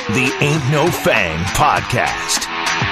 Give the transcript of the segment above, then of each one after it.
The Ain't No Fang podcast.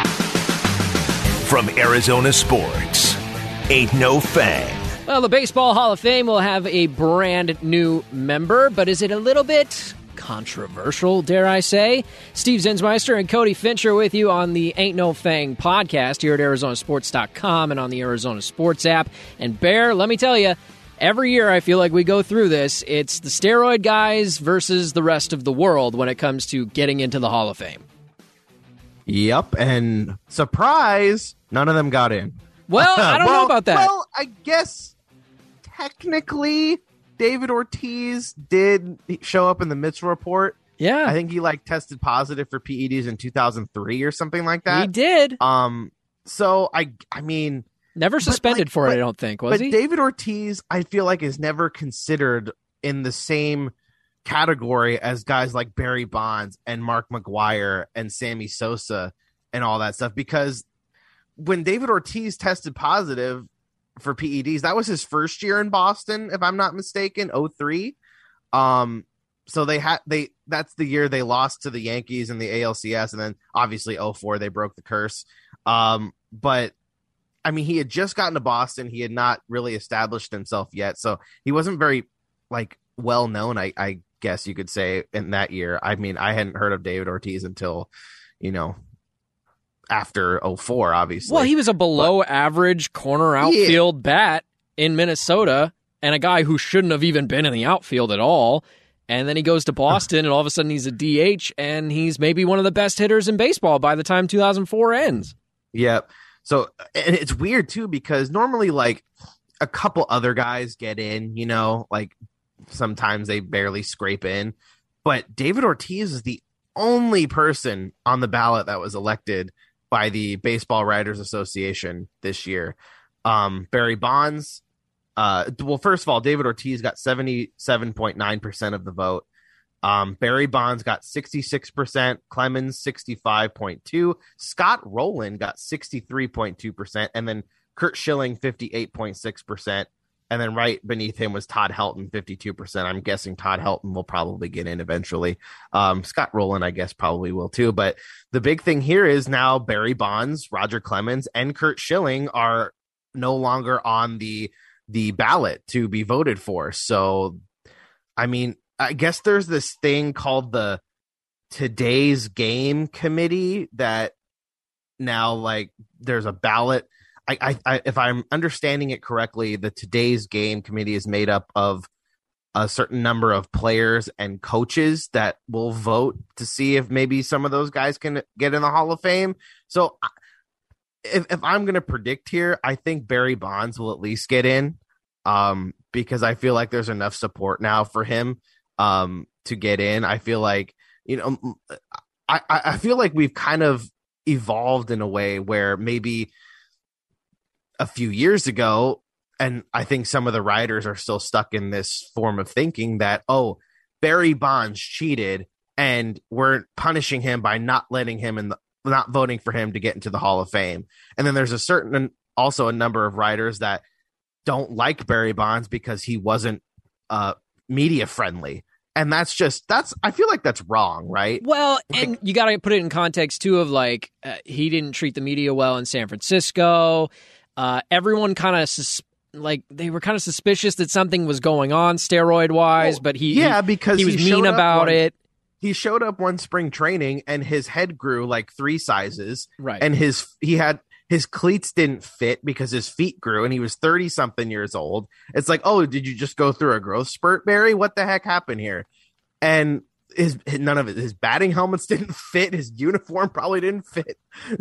From Arizona Sports, Ain't No Fang. Well, the Baseball Hall of Fame will have a brand new member, but is it a little bit controversial, dare I say? Steve Zinsmeister and Cody Fincher with you on the Ain't No Fang podcast here at ArizonaSports.com and on the Arizona Sports app. And Bear, let me tell you, every year I feel like we go through this. It's the steroid guys versus the rest of the world when it comes to getting into the Hall of Fame. Yep, and surprise, none of them got in. Well, I don't know about that. Well, I guess technically David Ortiz did show up in the Mitchell report. Yeah. I think he tested positive for PEDs in 2003 or something like that. He did. So I mean, never suspended for it, I don't think, was he? But David Ortiz, I feel like, is never considered in the same category as guys like Barry Bonds and Mark McGwire and Sammy Sosa and all that stuff, because when David Ortiz tested positive for PEDs, that was his first year in Boston, if I'm not mistaken, 03. So that's the year they lost to the Yankees in the ALCS, and then obviously 04 they broke the curse. But I mean, he had just gotten to Boston. He had not really established himself yet, so he wasn't very well known, I guess you could say, in that year. I mean, I hadn't heard of David Ortiz until, after 04, obviously. Well, he was a below average corner outfield bat in Minnesota and a guy who shouldn't have even been in the outfield at all. And then he goes to Boston and all of a sudden he's a DH and he's maybe one of the best hitters in baseball by the time 2004 ends. Yep. So, and it's weird too, because normally a couple other guys get in, sometimes they barely scrape in, but David Ortiz is the only person on the ballot that was elected by the Baseball Writers Association this year. Barry Bonds, first of all, David Ortiz got 77.9% of the vote. Barry Bonds got 66%, Clemens 65.2%, Scott Rowland got 63.2%, and then Curt Schilling 58.6%. And then right beneath him was Todd Helton, 52%. I'm guessing Todd Helton will probably get in eventually. Scott Rowland, I guess, probably will too. But the big thing here is now Barry Bonds, Roger Clemens, and Curt Schilling are no longer on the ballot to be voted for. So, I mean, I guess there's this thing called the Today's Game Committee that now, there's a ballot. I if I'm understanding it correctly, the Today's Game Committee is made up of a certain number of players and coaches that will vote to see if maybe some of those guys can get in the Hall of Fame. So if I'm going to predict here, I think Barry Bonds will at least get in, because I feel like there's enough support now for him to get in. I feel like, I feel like we've kind of evolved in a way where maybe a few years ago, and I think some of the writers are still stuck in this form of thinking that, Barry Bonds cheated and we're punishing him by not letting him not voting for him to get into the Hall of Fame. And then there's also a number of writers that don't like Barry Bonds because he wasn't media friendly. And I feel like that's wrong, right? Well, and you got to put it in context too of he didn't treat the media well in San Francisco. Everyone kind of they were kind of suspicious that something was going on steroid wise, but he was mean about it. He showed up one spring training and his head grew 3 sizes, right? And his cleats didn't fit because his feet grew, and he was 30 something years old. It's did you just go through a growth spurt, Barry? What the heck happened here? And none of it. His batting helmets didn't fit. His uniform probably didn't fit.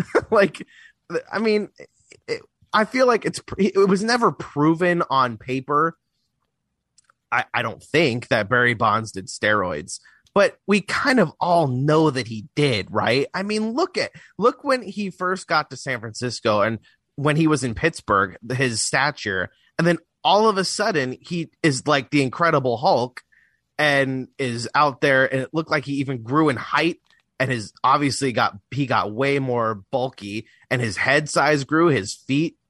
I mean. I feel like it was never proven on paper. I don't think that Barry Bonds did steroids, but we kind of all know that he did, right? I mean, look when he first got to San Francisco and when he was in Pittsburgh, his stature, and then all of a sudden he is like the Incredible Hulk and is out there, and it looked like he even grew in height. And he got way more bulky, and his head size grew, his feet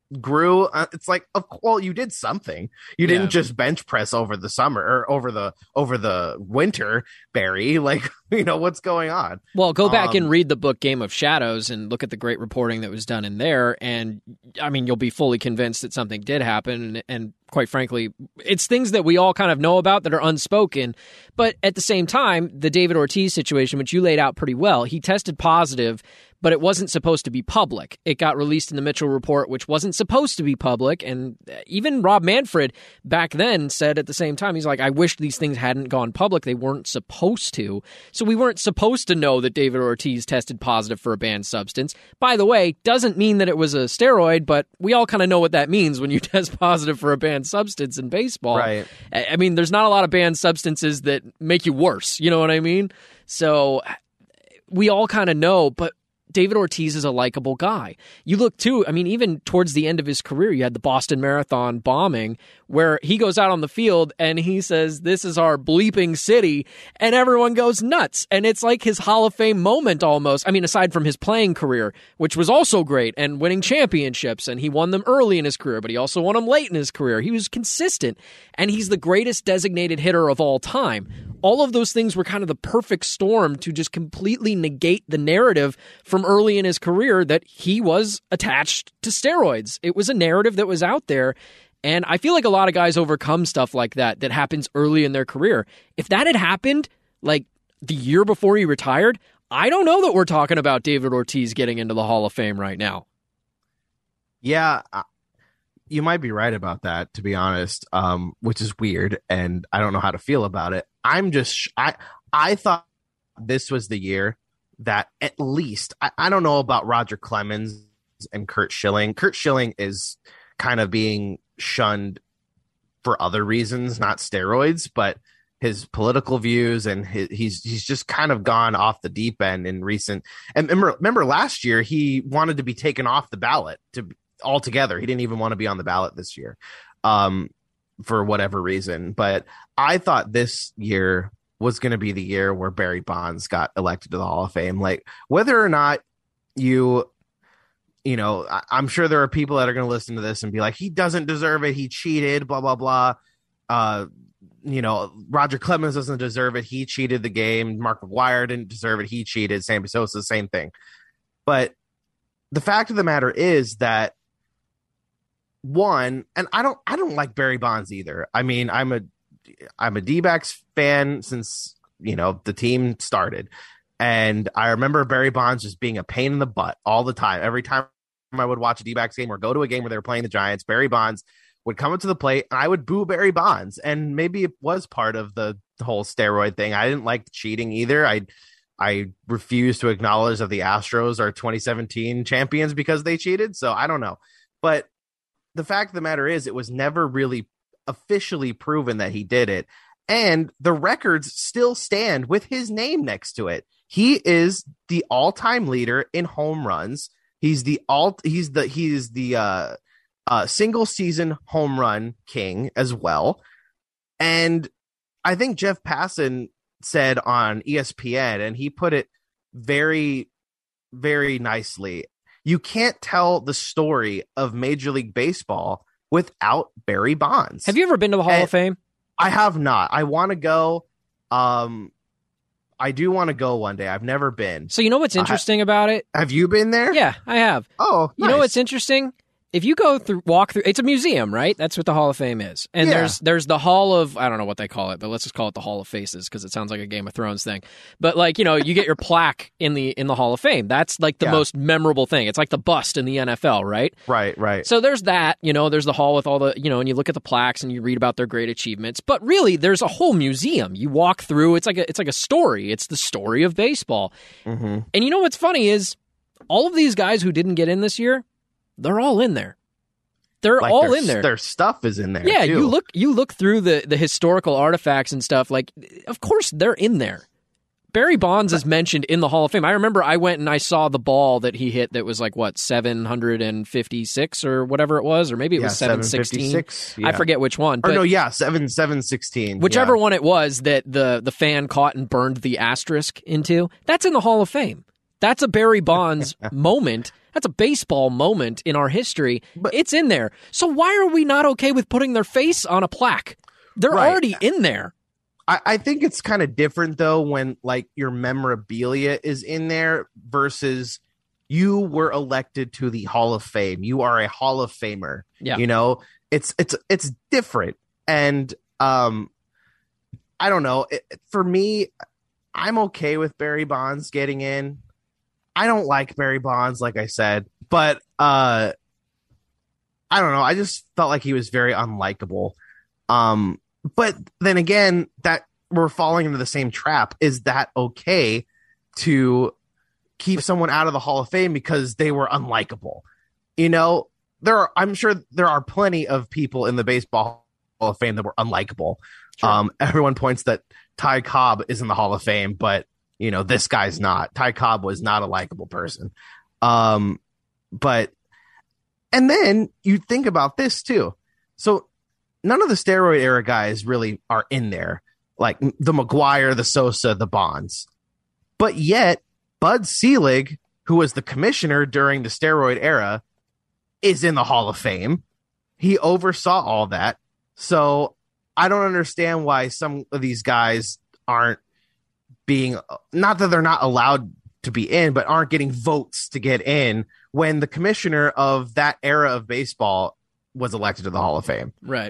grew. It's like, well, you did something. You didn't just bench press over the summer or over the winter, Barry. Like, what's going on? Well, go back and read the book Game of Shadows and look at the great reporting that was done in there. And I mean, you'll be fully convinced that something did happen. And quite frankly, it's things that we all kind of know about that are unspoken. But at the same time, the David Ortiz situation, which you laid out pretty well, he tested positive, but it wasn't supposed to be public. It got released in the Mitchell Report, which wasn't supposed to be public. And even Rob Manfred back then said at the same time, he's like, I wish these things hadn't gone public. They weren't supposed to. So we weren't supposed to know that David Ortiz tested positive for a banned substance. By the way, doesn't mean that it was a steroid, but we all kind of know what that means when you test positive for a banned substance in baseball. Right. I mean, there's not a lot of banned substances that make you worse. You know what I mean? So we all kind of know, but David Ortiz is a likable guy. You look too, I mean, even towards the end of his career, you had the Boston Marathon bombing where he goes out on the field and he says, this is our bleeping city, and everyone goes nuts. And it's like his Hall of Fame moment almost. I mean, aside from his playing career, which was also great, and winning championships, and he won them early in his career, but he also won them late in his career. He was consistent, and he's the greatest designated hitter of all time. All of those things were kind of the perfect storm to just completely negate the narrative from early in his career that he was attached to steroids. It was a narrative that was out there. And I feel like a lot of guys overcome stuff like that happens early in their career. If that had happened like the year before he retired, I don't know that we're talking about David Ortiz getting into the Hall of Fame right now. Yeah, you might be right about that, to be honest, which is weird, and I don't know how to feel about it. I thought this was the year that at least, I don't know about Roger Clemens and Curt Schilling. Curt Schilling is kind of being shunned for other reasons, not steroids, but his political views, and he's just kind of gone off the deep end in recent. And remember last year he wanted to be taken off the ballot altogether. He didn't even want to be on the ballot this year, for whatever reason. But I thought this year was going to be the year where Barry Bonds got elected to the Hall of Fame. Like, whether or not I'm sure there are people that are going to listen to this and be like, he doesn't deserve it, he cheated, blah, blah, blah. Roger Clemens doesn't deserve it, he cheated the game. Mark McGwire didn't deserve it, he cheated. Sammy Sosa, the same thing. But the fact of the matter is that, one, and I don't like Barry Bonds either. I mean, I'm a D-backs fan since, the team started. And I remember Barry Bonds just being a pain in the butt all the time. Every time I would watch a D-backs game or go to a game where they were playing the Giants, Barry Bonds would come up to the plate and I would boo Barry Bonds. And maybe it was part of the whole steroid thing. I didn't like the cheating either. I refuse to acknowledge that the Astros are 2017 champions because they cheated. So I don't know. But the fact of the matter is, it was never really officially proven that he did it. And the records still stand with his name next to it. He is the all-time leader in home runs. He's the single season home run king as well. And I think Jeff Passan said on ESPN, and he put it very, very nicely, you can't tell the story of Major League Baseball without Barry Bonds. Have you ever been to the Hall of Fame? I have not. I want to go. I do want to go one day. I've never been. So you know what's interesting about it? Have you been there? Yeah, I have. Oh, nice. You know what's interesting? If you walk through, it's a museum, right? That's what the Hall of Fame is. And there's the Hall of, I don't know what they call it, but let's just call it the Hall of Faces because it sounds like a Game of Thrones thing. But you get your plaque in the Hall of Fame. That's like the most memorable thing. It's like the bust in the NFL, right? Right. So there's that, there's the hall with all the, and you look at the plaques and you read about their great achievements. But really, there's a whole museum. You walk through, it's like a story. It's the story of baseball. Mm-hmm. And you know what's funny is all of these guys who didn't get in this year, they're all in there. They're all in there. Their stuff is in there. Yeah, too. you look through the historical artifacts and stuff. Like, of course, they're in there. Barry Bonds is mentioned in the Hall of Fame. I remember I went and I saw the ball that he hit that was like, 756 or whatever it was, or maybe it was 716. Yeah. I forget which one. But 716. Whichever one it was that the fan caught and burned the asterisk into, that's in the Hall of Fame. That's a Barry Bonds moment. That's a baseball moment in our history. But it's in there. So why are we not okay with putting their face on a plaque? They're already in there. I think it's kind of different, though, when like your memorabilia is in there versus you were elected to the Hall of Fame. You are a Hall of Famer. Yeah. You know, it's different. And I don't know. For me, I'm okay with Barry Bonds getting in. I don't like Barry Bonds, like I said, but I don't know. I just felt like he was very unlikable. But then again, that we're falling into the same trap. Is that okay to keep someone out of the Hall of Fame because they were unlikable? You know, I'm sure there are plenty of people in the Baseball Hall of Fame that were unlikable. Sure. Everyone points that Ty Cobb is in the Hall of Fame, but you know, this guy's not. Ty Cobb was not a likable person. But and then you think about this too. So none of the steroid era guys really are in there, like the McGwire, the Sosa, the Bonds. But yet, Bud Selig, who was the commissioner during the steroid era, is in the Hall of Fame. He oversaw all that. So I don't understand why some of these guys aren't being, not that they're not allowed to be in, but aren't getting votes to get in when the commissioner of that era of baseball was elected to the Hall of Fame. Right.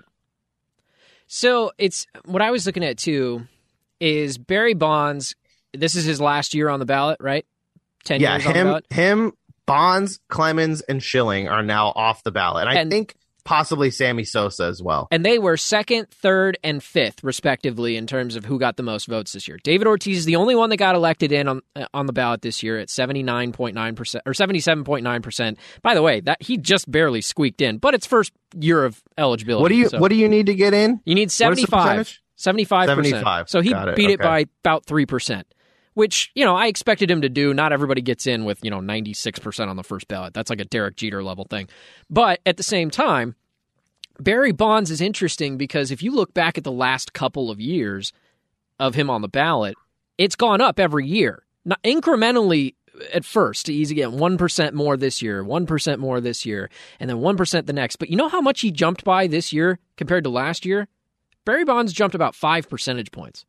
So it's what I was looking at too is Barry Bonds. This is his last year on the ballot, right? 10 years on the ballot. Him, Bonds, Clemens, and Schilling are now off the ballot. And I think possibly Sammy Sosa as well. And they were second, third, and fifth, respectively, in terms of who got the most votes this year. David Ortiz is the only one that got elected in on the ballot this year at 79.9% or 77.9%. By the way, that he just barely squeaked in, but it's first year of eligibility. What do you need to get in? You need 75. 75%. So he beat it by about 3%. Which, you know, I expected him to do. Not everybody gets in with, 96% on the first ballot. That's like a Derek Jeter level thing. But at the same time, Barry Bonds is interesting because if you look back at the last couple of years of him on the ballot, it's gone up every year. Not incrementally at first. He's getting 1% more this year, 1% more this year, and then 1% the next. But you know how much he jumped by this year compared to last year? Barry Bonds jumped about 5 percentage points.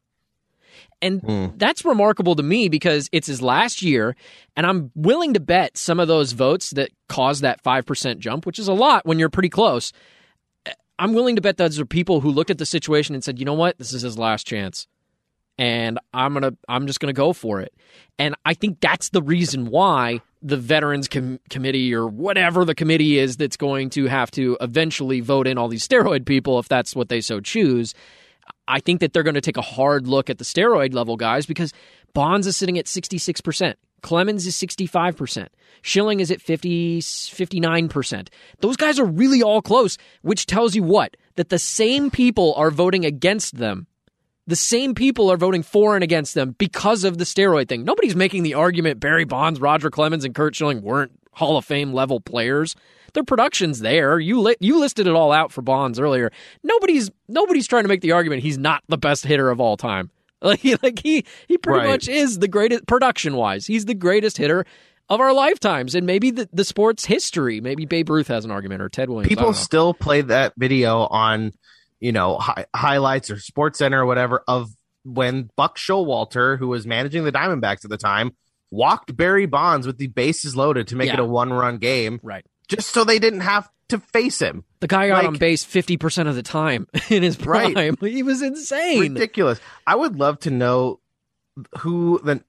And that's remarkable to me because it's his last year, and I'm willing to bet some of those votes that caused that 5% jump, which is a lot when you're pretty close. I'm willing to bet those are people who looked at the situation and said, you know what, this is his last chance, and I'm just gonna go for it. And I think that's the reason why the Veterans Committee or whatever the committee is that's going to have to eventually vote in all these steroid people, if that's what they so choose. I think that they're going to take a hard look at the steroid level guys because Bonds is sitting at 66%. Clemens is 65%. Schilling is at 59%. Those guys are really all close, which tells you what? That the same people are voting against them. The same people are voting for and against them because of the steroid thing. Nobody's making the argument Barry Bonds, Roger Clemens, and Curt Schilling weren't Hall of Fame level players. Their production's there. You listed it all out for Bonds earlier. Nobody's trying to make the argument he's not the best hitter of all time. He pretty much is the greatest production wise. He's the greatest hitter of our lifetimes and maybe the sport's history. Maybe Babe Ruth has an argument or Ted Williams. People still play that video on highlights or SportsCenter or whatever of when Buck Showalter, who was managing the Diamondbacks at the time, walked Barry Bonds with the bases loaded to make it a 1-run game. Right. Just so they didn't have to face him. The guy got on base 50% of the time in his prime. Right. He was insane. Ridiculous. I would love to know who the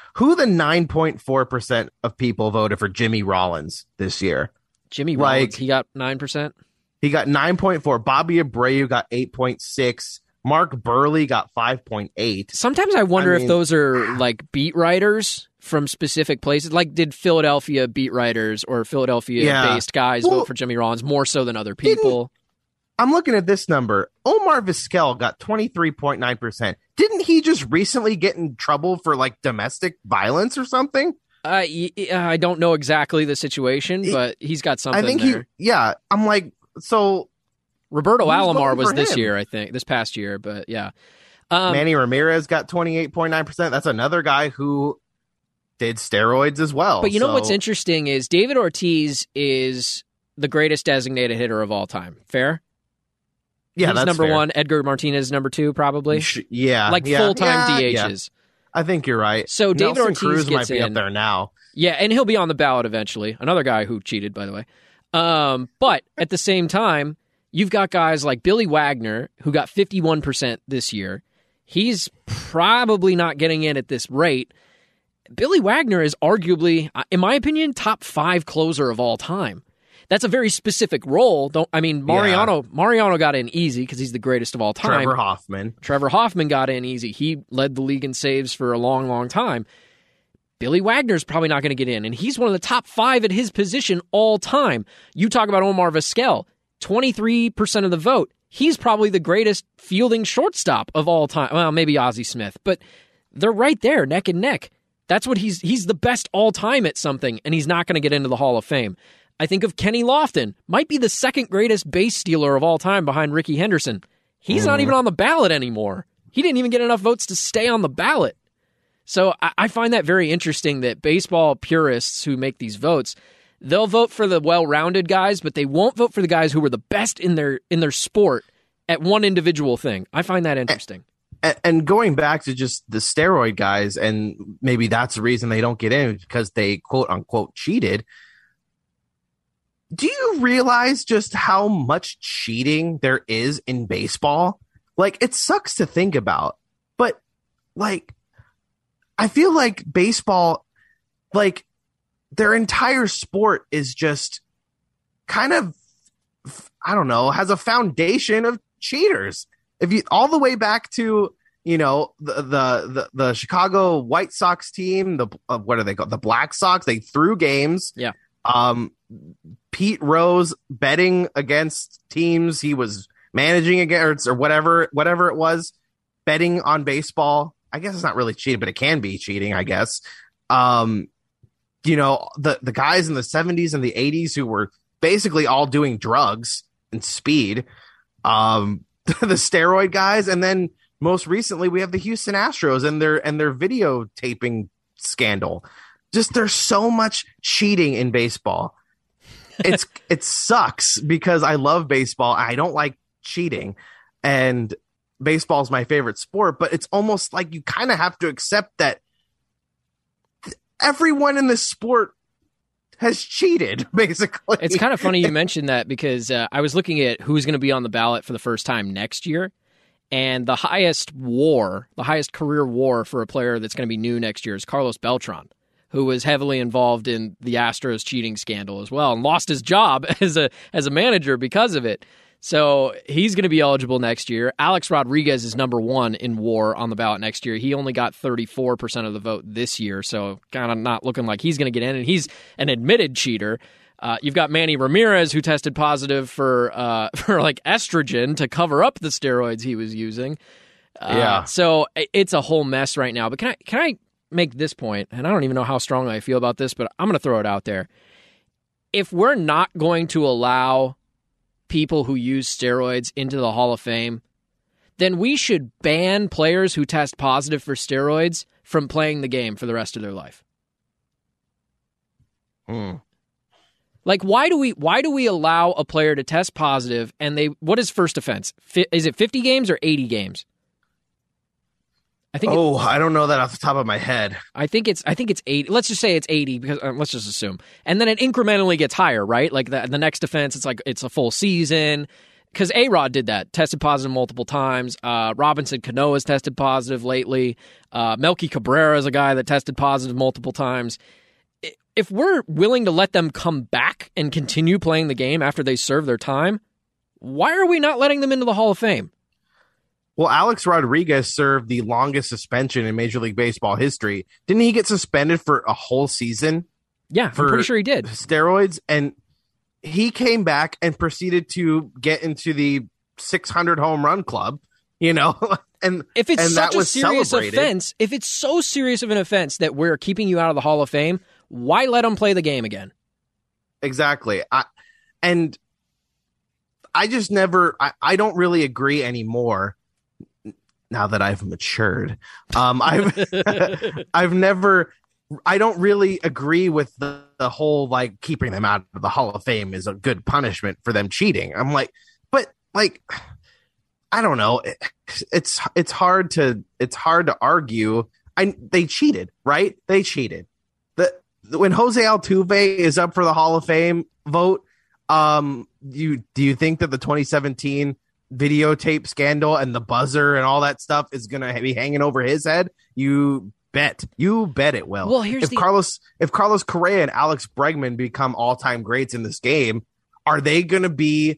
9.4% of people voted for Jimmy Rollins this year. Jimmy Rollins, he got 9%? He got 9.4. Bobby Abreu got 8.6. Mark Burley got 5.8. Sometimes I wonder if those are like beat writers from specific places. Like, did Philadelphia beat writers or Philadelphia-based guys vote for Jimmy Rollins more so than other people? I'm looking at this number. Omar Vizquel got 23.9%. Didn't he just recently get in trouble for like domestic violence or something? I don't know exactly the situation, but he's got something. I think there. I'm like, so Roberto Alomar was this year, I think, this past year, but yeah. Manny Ramirez got 28.9%. That's another guy who did steroids as well. But you know what's interesting is David Ortiz is the greatest designated hitter of all time. Fair? Yeah, he's that's number fair. one. Edgar Martinez number two, probably. Full-time DHs. Yeah. I think you're right. So David Nelson Ortiz Cruz gets might be in. up there now. Yeah, and he'll be on the ballot eventually. Another guy who cheated, by the way. But at the same time, you've got guys like Billy Wagner, who got 51% this year. He's probably not getting in at this rate. Billy Wagner is arguably, in my opinion, top 5 closer of all time. That's a very specific role. Mariano got in easy because he's the greatest of all time. Trevor Hoffman got in easy. He led the league in saves for a long, long time. Billy Wagner's probably not going to get in, and he's one of the top 5 at his position all time. You talk about Omar Vizquel, 23% of the vote. He's probably the greatest fielding shortstop of all time. Well, maybe Ozzie Smith, but they're right there, neck and neck. That's what he's the best all time at something, and he's not going to get into the Hall of Fame. I think of Kenny Lofton, might be the second greatest base stealer of all time behind Ricky Henderson. He's not even on the ballot anymore. He didn't even get enough votes to stay on the ballot. So I find that very interesting that baseball purists who make these votes, they'll vote for the well-rounded guys, but they won't vote for the guys who were the best in their sport at one individual thing. I find that interesting. And going back to just the steroid guys, and maybe that's the reason they don't get in because they quote-unquote cheated. Do you realize just how much cheating there is in baseball? Like, it sucks to think about, but like, I feel like baseball, like, their entire sport is just kind of, I don't know, has a foundation of cheaters. If you all the way back to, you know, the Chicago White Sox team, what are they called? The Black Sox. They threw games. Yeah. Pete Rose betting against teams he was managing against, or whatever it was, betting on baseball. I guess it's not really cheating, but it can be cheating, I guess. You know, the guys in the 70s and the 80s who were basically all doing drugs and speed, the steroid guys, and then most recently we have the Houston Astros and their videotaping scandal. Just there's so much cheating in baseball. It sucks because I love baseball. I don't like cheating, and baseball is my favorite sport, but it's almost like you kind of have to accept that everyone in this sport has cheated, basically. It's kind of funny you mentioned that because I was looking at who's going to be on the ballot for the first time next year, and the highest career WAR for a player that's going to be new next year is Carlos Beltran, who was heavily involved in the Astros cheating scandal as well and lost his job as a manager because of it. So he's going to be eligible next year. Alex Rodriguez is number 1 in WAR on the ballot next year. He only got 34% of the vote this year, so kind of not looking like he's going to get in, and he's an admitted cheater. You've got Manny Ramirez, who tested positive for like estrogen to cover up the steroids he was using. So it's a whole mess right now. But can I make this point, and I don't even know how strongly I feel about this, but I'm going to throw it out there. If we're not going to allow people who use steroids into the Hall of Fame, then we should ban players who test positive for steroids from playing the game for the rest of their life. Like, why do we allow a player to test positive and what is first offense? Is it 50 games or 80 games? I don't know that off the top of my head. I think it's 80. Let's just say it's 80 because let's just assume. And then it incrementally gets higher, right? Like the next offense, it's a full season. Because A-Rod did that, tested positive multiple times. Robinson Cano has tested positive lately. Melky Cabrera is a guy that tested positive multiple times. If we're willing to let them come back and continue playing the game after they serve their time, why are we not letting them into the Hall of Fame? Well, Alex Rodriguez served the longest suspension in Major League Baseball history. Didn't he get suspended for a whole season? Yeah, I'm pretty sure he did. Steroids, and he came back and proceeded to get into the 600 home run club, you know? And if it's such a serious offense, if it's so serious of an offense that we're keeping you out of the Hall of Fame, why let him play the game again? Exactly. I don't really agree anymore. Now that I've matured, I've never I don't really agree with the whole like keeping them out of the Hall of Fame is a good punishment for them cheating. I'm like, but like, I don't know. It's hard to argue. They cheated, right? They cheated. When Jose Altuve is up for the Hall of Fame vote, do you think that the 2017 videotape scandal and the buzzer and all that stuff is going to be hanging over his head? You bet it will. Well, if Carlos Correa and Alex Bregman become all-time greats in this game, are they going to be,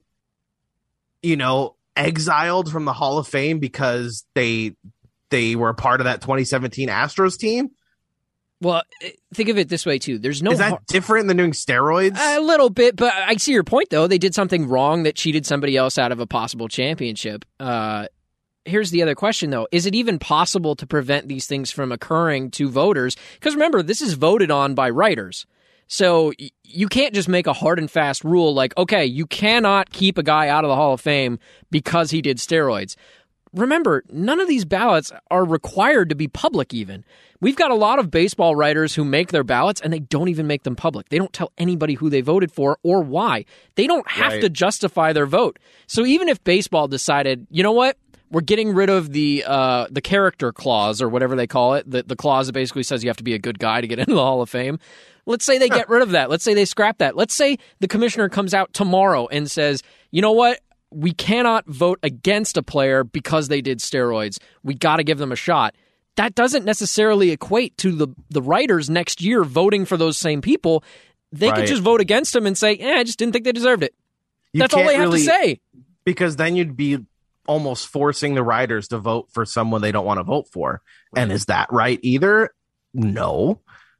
exiled from the Hall of Fame because they were a part of that 2017 Astros team? Well, think of it this way, too. Is that different than doing steroids? A little bit, but I see your point, though. They did something wrong that cheated somebody else out of a possible championship. Here's the other question, though. Is it even possible to prevent these things from occurring to voters? Because remember, this is voted on by writers. So you can't just make a hard and fast rule like, okay, you cannot keep a guy out of the Hall of Fame because he did steroids. Remember, none of these ballots are required to be public even. We've got a lot of baseball writers who make their ballots and they don't even make them public. They don't tell anybody who they voted for or why. They don't have to justify their vote. So even if baseball decided, you know what, we're getting rid of the character clause or whatever they call it, the clause that basically says you have to be a good guy to get into the Hall of Fame. Let's say they get rid of that. Let's say they scrap that. Let's say the commissioner comes out tomorrow and says, you know what? We cannot vote against a player because they did steroids. We got to give them a shot. That doesn't necessarily equate to the writers next year voting for those same people. They could just vote against them and say, I just didn't think they deserved it. That's all they have to say. Because then you'd be almost forcing the writers to vote for someone they don't want to vote for. And is that right either? No.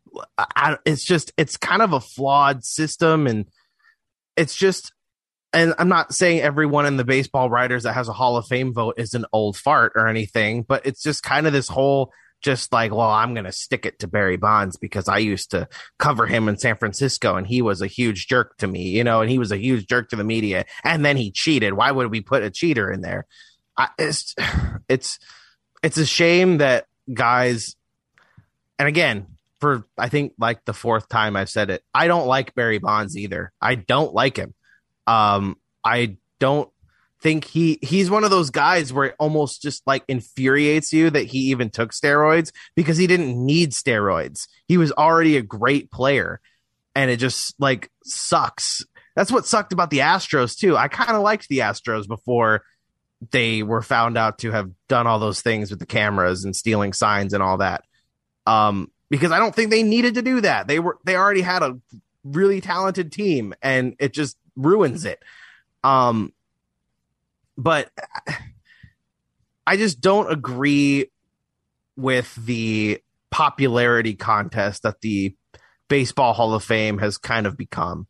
It's kind of a flawed system, and it's just, and I'm not saying everyone in the baseball writers that has a Hall of Fame vote is an old fart or anything, but it's just kind of this whole just like, well, I'm going to stick it to Barry Bonds because I used to cover him in San Francisco and he was a huge jerk to me, and he was a huge jerk to the media, and then he cheated. Why would we put a cheater in there? It's a shame that guys, and again, for I think like the fourth time I've said it, I don't like Barry Bonds either. I don't like him. I don't think he's one of those guys where it almost just like infuriates you that he even took steroids, because he didn't need steroids. He was already a great player, and it just like sucks. That's what sucked about the Astros too. I kind of liked the Astros before they were found out to have done all those things with the cameras and stealing signs and all that. Because I don't think they needed to do that. They already had a really talented team, and it just ruins it. But I just don't agree with the popularity contest that the Baseball Hall of Fame has kind of become.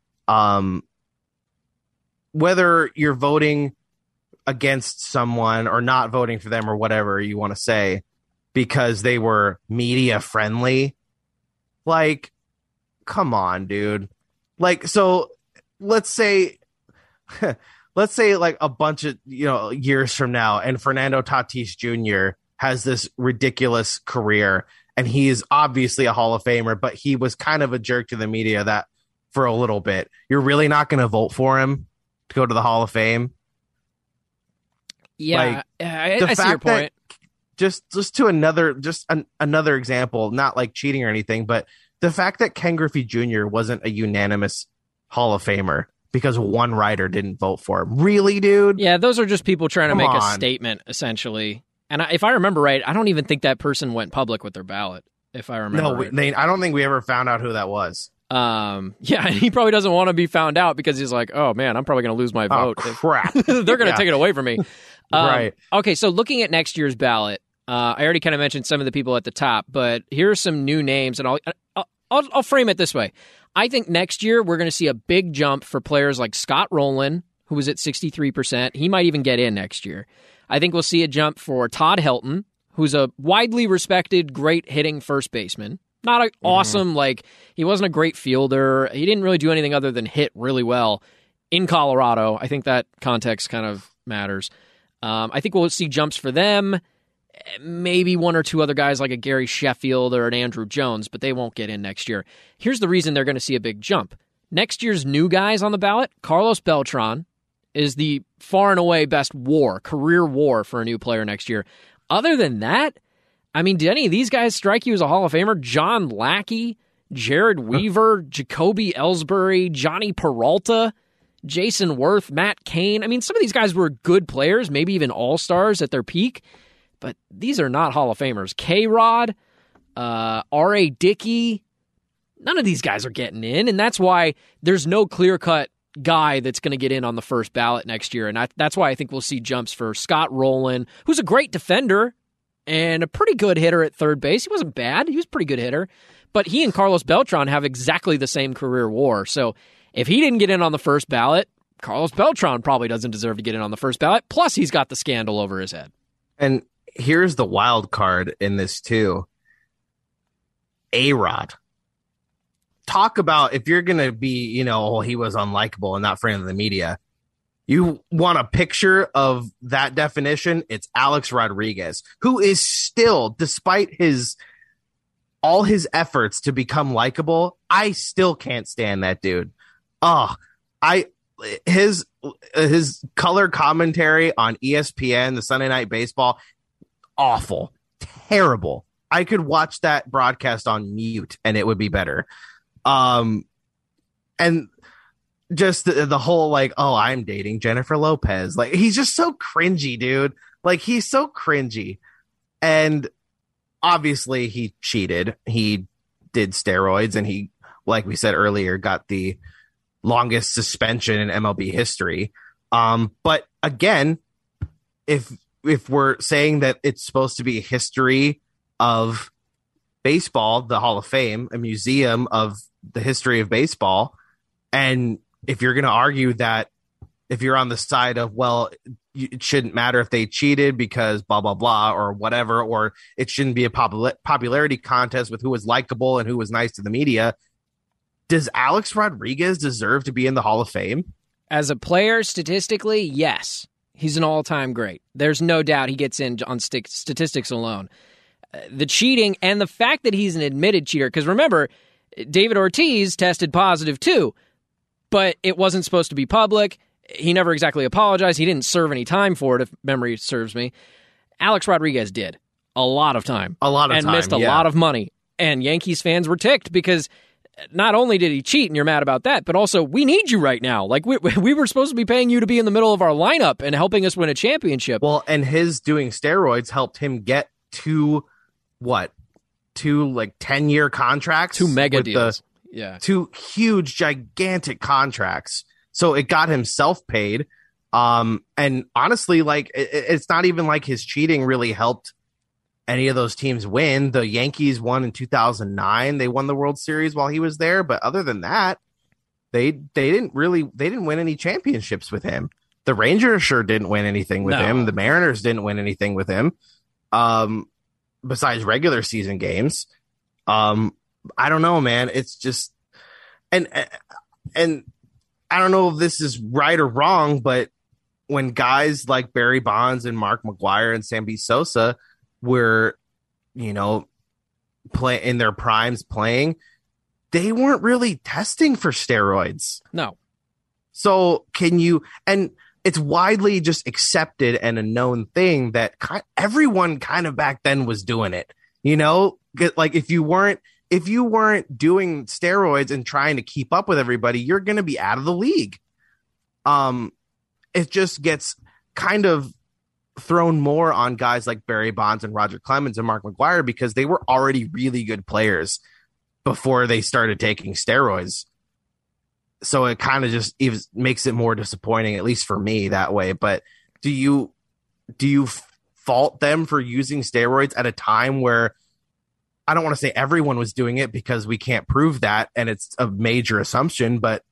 Whether you're voting against someone or not voting for them or whatever you want to say because they were media friendly, like, come on, dude. Like, so let's say like a bunch of years from now, and Fernando Tatis Jr. has this ridiculous career, and he is obviously a Hall of Famer, but he was kind of a jerk to the media that for a little bit. You're really not going to vote for him to go to the Hall of Fame? Yeah, like, I see your point. Just to another example, not like cheating or anything, but the fact that Ken Griffey Jr. wasn't a unanimous Hall of Famer because one writer didn't vote for him. Really, dude? Yeah, those are just people trying to make a statement, essentially. And if I remember right, I don't even think that person went public with their ballot, if I remember right. I don't think we ever found out who that was. Yeah, and he probably doesn't want to be found out because he's like, oh, man, I'm probably going to lose my vote. Oh, crap. They're going to take it away from me. Right. Okay, so looking at next year's ballot, I already kind of mentioned some of the people at the top, but here are some new names, and I'll frame it this way. I think next year we're going to see a big jump for players like Scott Rowland, who was at 63%. He might even get in next year. I think we'll see a jump for Todd Helton, who's a widely respected, great hitting first baseman. Not an awesome, he wasn't a great fielder. He didn't really do anything other than hit really well in Colorado. I think that context kind of matters. I think we'll see jumps for them. maybe one or two other guys like a Gary Sheffield or an Andrew Jones, but they won't get in next year. Here's the reason they're going to see a big jump. Next year's new guys on the ballot, Carlos Beltran is the far and away best career WAR for a new player next year. Other than that, I mean, did any of these guys strike you as a Hall of Famer? John Lackey, Jared Weaver, Jacoby Ellsbury, Johnny Peralta, Jason Worth, Matt Cain. I mean, some of these guys were good players, maybe even all-stars at their peak, but these are not Hall of Famers. K-Rod, R.A. Dickey, none of these guys are getting in, and that's why there's no clear-cut guy that's going to get in on the first ballot next year, and that's why I think we'll see jumps for Scott Rowland, who's a great defender and a pretty good hitter at third base. He wasn't bad. He was a pretty good hitter, but he and Carlos Beltran have exactly the same career WAR, so if he didn't get in on the first ballot, Carlos Beltran probably doesn't deserve to get in on the first ballot, plus he's got the scandal over his head. And here's the wild card in this, too. A-Rod. Talk about if you're going to be, he was unlikable and not friend of the media. You want a picture of that definition? It's Alex Rodriguez, who is still, despite all his efforts to become likable, I still can't stand that dude. His color commentary on ESPN, the Sunday Night Baseball, awful, terrible. I could watch that broadcast on mute and it would be better. And just the whole I'm dating Jennifer Lopez. Like, he's just so cringy, dude. Like, he's so cringy. And obviously he cheated. He did steroids and he, like we said earlier, got the longest suspension in MLB history. But again, if we're saying that it's supposed to be a history of baseball, the Hall of Fame, a museum of the history of baseball, and if you're going to argue that if you're on the side of, well, it shouldn't matter if they cheated because blah, blah, blah, or whatever, or it shouldn't be a popularity contest with who was likable and who was nice to the media, does Alex Rodriguez deserve to be in the Hall of Fame? As a player, statistically, yes. He's an all-time great. There's no doubt he gets in on statistics alone. The cheating and the fact that he's an admitted cheater, because remember, David Ortiz tested positive too, but it wasn't supposed to be public. He never exactly apologized. He didn't serve any time for it, if memory serves me. Alex Rodriguez did. A lot of time. And missed a lot of money. And Yankees fans were ticked because not only did he cheat, and you're mad about that, but also, we need you right now. Like, we were supposed to be paying you to be in the middle of our lineup and helping us win a championship. Well, and his doing steroids helped him get two 10-year contracts? 2 mega deals. Yeah. 2 huge, gigantic contracts. So it got him self-paid. And honestly, it's not even like his cheating really helped any of those teams win. The Yankees won in 2009. They won the World Series while he was there. But other than that, they didn't win any championships with him. The Rangers sure didn't win anything with him. The Mariners didn't win anything with him. Besides regular season games. I don't know, man. It's just, and I don't know if this is right or wrong, but when guys like Barry Bonds and Mark McGwire and Sammy Sosa were, play in their primes playing, they weren't really testing for steroids. No. So and it's widely just accepted and a known thing that everyone kind of back then was doing it, like if you weren't doing steroids and trying to keep up with everybody, you're going to be out of the league. It just gets kind of thrown more on guys like Barry Bonds and Roger Clemens and Mark McGwire because they were already really good players before they started taking steroids. So it kind of just makes it more disappointing, at least for me, that way. But do you fault them for using steroids at a time where, I don't want to say everyone was doing it because we can't prove that and it's a major assumption, but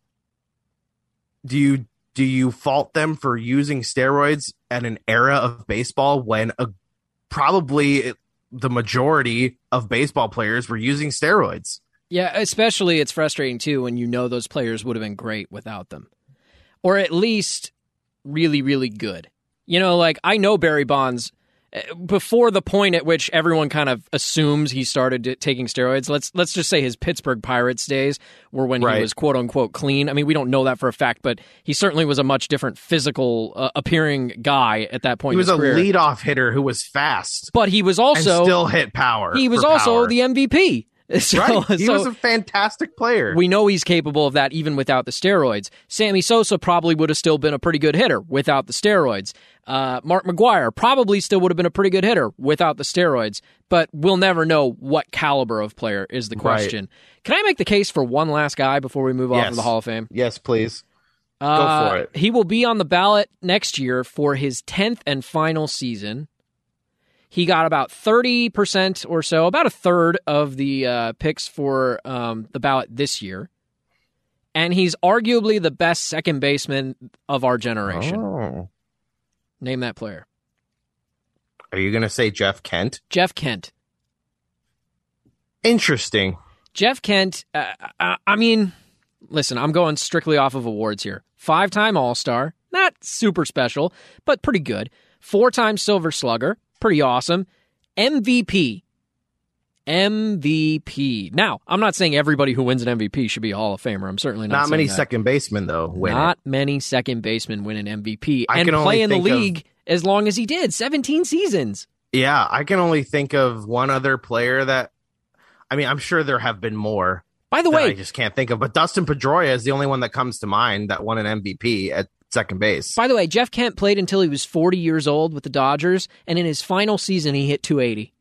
do you fault them for using steroids at an era of baseball when probably the majority of baseball players were using steroids? Yeah, especially it's frustrating too when those players would have been great without them. Or at least really, really good. I know Barry Bonds before the point at which everyone kind of assumes he started taking steroids. Let's just say his Pittsburgh Pirates days were when he was quote unquote clean. I mean, we don't know that for a fact, but he certainly was a much different physical appearing guy at that point. He was in his career. leadoff hitter who was fast, but he was also and still hit power. He was also the MVP. Right. He was a fantastic player. We know he's capable of that even without the steroids. Sammy Sosa probably would have still been a pretty good hitter without the steroids. Mark McGwire probably still would have been a pretty good hitter without the steroids, but we'll never know what caliber of player is the question. Right. Can I make the case for one last guy before we move off of the Hall of Fame? Yes, please. Go for it. He will be on the ballot next year for his 10th and final season. He got about 30% or so, about a third of the picks for the ballot this year. And he's arguably the best second baseman of our generation. Oh. Name that player. Are you going to say Jeff Kent? Jeff Kent. Interesting. Jeff Kent, I mean, listen, I'm going strictly off of awards here. 5-time All-Star, not super special, but pretty good. 4-time Silver Slugger. Pretty awesome. MVP. Now, I'm not saying everybody who wins an MVP should be a Hall of Famer. I'm certainly not saying many that. second basemen, though, win Not it. many second basemen win an MVP and play in the league as long as he did. 17 seasons. Yeah, I can only think of one other player that... I mean, I'm sure there have been more. By the way... I just can't think of. But Dustin Pedroia is the only one that comes to mind that won an MVP at second base. By the way, Jeff Kent played until he was 40 years old with the Dodgers, and in his final season, he hit 280.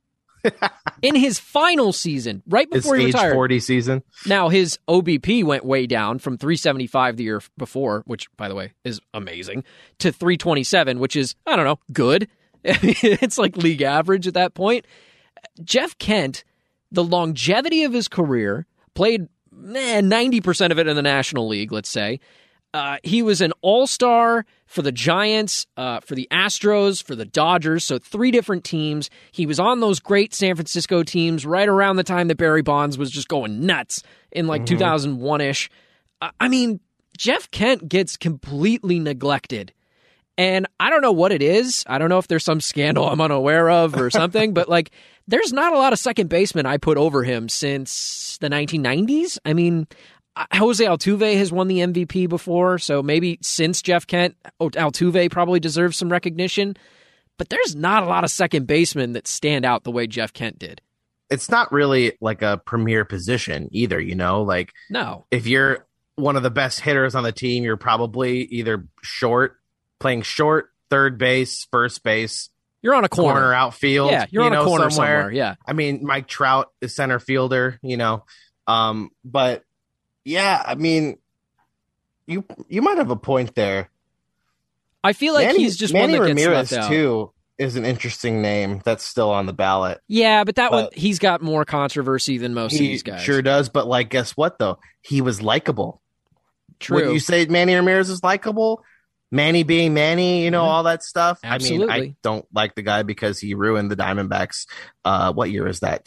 In his final season, right before he retired. His age 40 season. Now, his OBP went way down from 375 the year before, which, by the way, is amazing, to 327, which is, I don't know, good. It's like league average at that point. Jeff Kent, the longevity of his career, played 90% of it in the National League, let's say. He was an all-star for the Giants, for the Astros, for the Dodgers, so 3 different teams. He was on those great San Francisco teams right around the time that Barry Bonds was just going nuts in 2001-ish. I mean, Jeff Kent gets completely neglected. And I don't know what it is. I don't know if there's some scandal I'm unaware of or something, but there's not a lot of second basemen I put over him since the 1990s. I mean, Jose Altuve has won the MVP before, so maybe since Jeff Kent, Altuve probably deserves some recognition. But there's not a lot of second basemen that stand out the way Jeff Kent did. It's not really like a premier position either, you know? No. If you're one of the best hitters on the team, you're probably either playing short, third base, first base. You're on a corner outfield. Yeah, you're on a corner somewhere. Yeah. I mean, Mike Trout is center fielder, you know. But yeah, I mean, you might have a point there. I feel like he's just Manny one that gets Ramirez left out. too is an interesting name that's still on the ballot. Yeah, but one he's got more controversy than most of these guys. Sure does, but guess what though? He was likable. True. Would you say Manny Ramirez is likable? Manny being Manny, you know, all that stuff. Absolutely. I mean, I don't like the guy because he ruined the Diamondbacks. What year is that?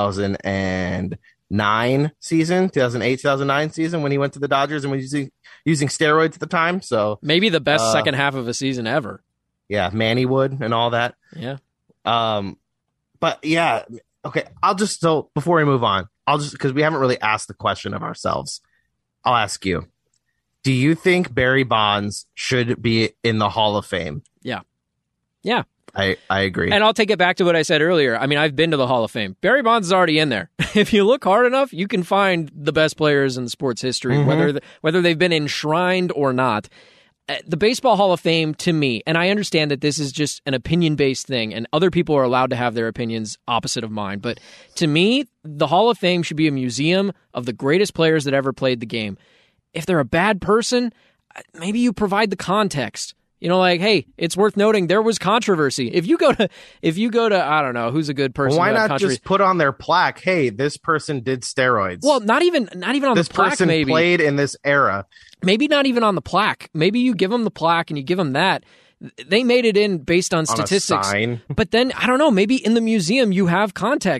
2009 season, 2008, 2009 season when he went to the Dodgers and was using steroids at the time. So maybe the best second half of a season ever. Yeah, Manny Wood and all that. Yeah. But yeah, okay. Before we move on, because we haven't really asked the question of ourselves, I'll ask you. Do you think Barry Bonds should be in the Hall of Fame? Yeah. Yeah. I agree. And I'll take it back to what I said earlier. I mean, I've been to the Hall of Fame. Barry Bonds is already in there. If you look hard enough, you can find the best players in sports history, whether they've been enshrined or not. The Baseball Hall of Fame, to me, and I understand that this is just an opinion-based thing, and other people are allowed to have their opinions opposite of mine, but to me, the Hall of Fame should be a museum of the greatest players that ever played the game. If they're a bad person, maybe you provide the context. You know, hey, it's worth noting there was controversy. If you go to, I don't know, who's a good person? Why not just put on their plaque, hey, this person did steroids? Well, not even on the plaque. This person played in this era. Maybe not even on the plaque. Maybe you give them the plaque and you give them that. They made it in based on statistics. A sign. But then, I don't know, maybe in the museum you have context.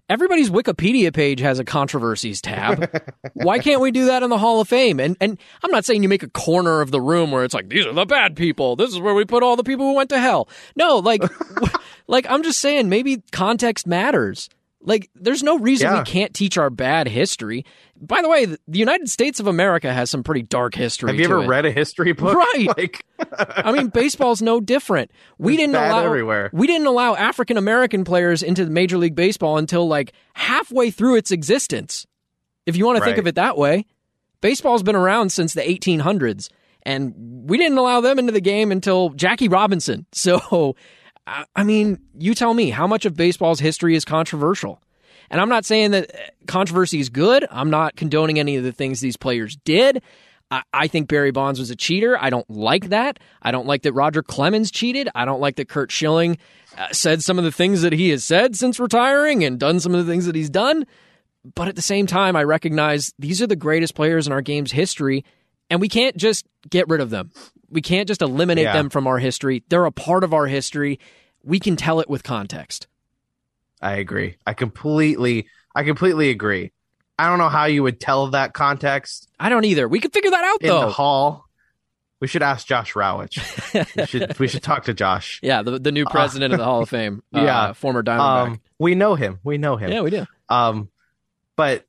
Everybody's Wikipedia page has a controversies tab. Why can't we do that in the Hall of Fame? And I'm not saying you make a corner of the room where it's like, these are the bad people. This is where we put all the people who went to hell. No, like I'm just saying maybe context matters. Like, there's no reason we can't teach our bad history. By the way, the United States of America has some pretty dark history. Have you ever read a history book? Right. Like, I mean, baseball's no different. We didn't allow African American players into Major League Baseball until like halfway through its existence. If you want to think of it that way, baseball's been around since the 1800s, and we didn't allow them into the game until Jackie Robinson. So, I mean, you tell me, how much of baseball's history is controversial? And I'm not saying that controversy is good. I'm not condoning any of the things these players did. I think Barry Bonds was a cheater. I don't like that. I don't like that Roger Clemens cheated. I don't like that Curt Schilling said some of the things that he has said since retiring and done some of the things that he's done. But at the same time, I recognize these are the greatest players in our game's history, and we can't just get rid of them. We can't just eliminate them from our history. They're a part of our history. We can tell it with context. I agree. I completely agree. I don't know how you would tell that context. I don't either. We could figure that out, though. In the hall. We should ask Josh Rawitch. we should talk to Josh. Yeah, the new president of the Hall of Fame. Former Diamondback. We know him. Yeah, we do. But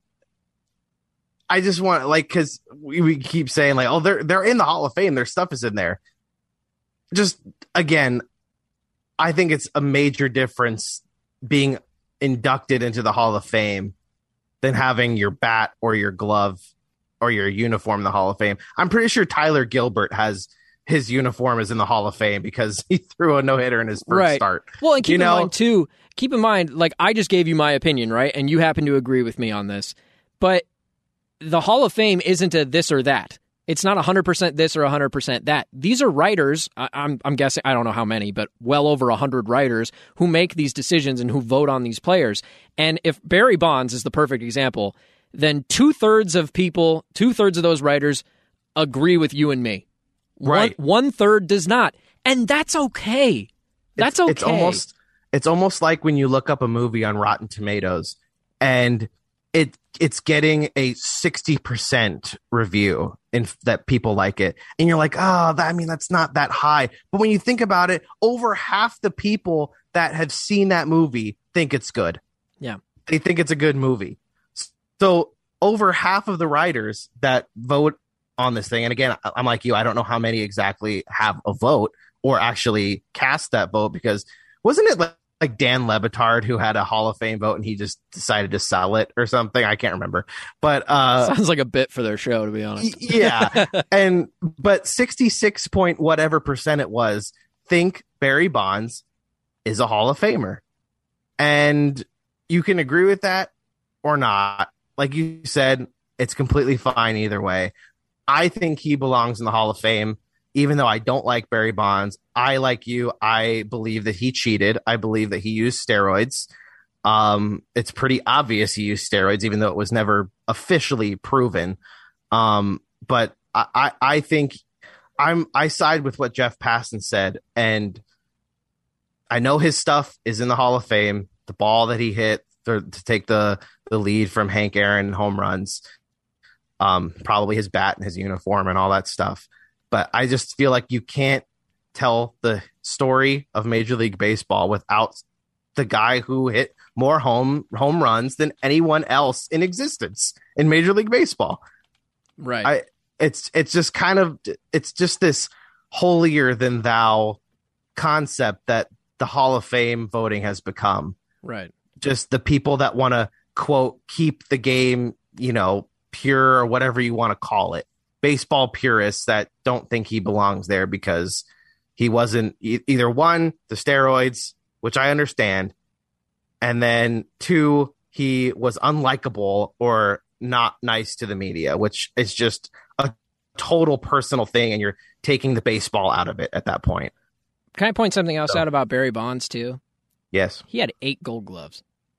I just want, like, because we keep saying, like, oh, they're in the Hall of Fame. Their stuff is in there. Just, again, I think it's a major difference being inducted into the Hall of Fame than having your bat or your glove or your uniform in the Hall of Fame. I'm pretty sure Tyler Gilbert has his uniform is in the Hall of Fame because he threw a no-hitter in his first start. Well, and keep in mind, like, I just gave you my opinion, right? And you happen to agree with me on this. But the Hall of Fame isn't a this or that. It's not 100% this or 100% that. These are writers, I'm guessing, I don't know how many, but well over 100 writers who make these decisions and who vote on these players. And if Barry Bonds is the perfect example, then two-thirds of those writers agree with you and me. Right. One-third does not. And that's okay. That's okay. It's almost like when you look up a movie on Rotten Tomatoes and it's getting a 60% review and that people like it. And you're like, that's not that high. But when you think about it, over half the people that have seen that movie think it's good. Yeah. They think it's a good movie. So over half of the writers that vote on this thing, and again, I'm like you, I don't know how many exactly have a vote or actually cast that vote, because wasn't it like Dan Le Batard who had a Hall of Fame vote and he just decided to sell it or something? I can't remember, but sounds like a bit for their show, to be honest. Yeah. But 66 point whatever percent it was think Barry Bonds is a Hall of Famer, and you can agree with that or not. Like you said, it's completely fine either way. I think he belongs in the Hall of Fame. Even though I don't like Barry Bonds, like you, I believe that he cheated. I believe that he used steroids. It's pretty obvious he used steroids, even though it was never officially proven. But I think I side with what Jeff Passan said, and I know his stuff is in the Hall of Fame. The ball that he hit to take the lead from Hank Aaron home runs, probably his bat and his uniform and all that stuff. But I just feel like you can't tell the story of Major League Baseball without the guy who hit more home runs than anyone else in existence in Major League Baseball. Right. It's just this holier than thou concept that the Hall of Fame voting has become. Right. Just the people that want to, quote, keep the game, pure, or whatever you want to call it. Baseball purists that don't think he belongs there because he wasn't either one, the steroids, which I understand, and then two, he was unlikable or not nice to the media, which is just a total personal thing, and you're taking the baseball out of it at that point. Can I point something else out about Barry Bonds too? Yes. He had 8 Gold Gloves.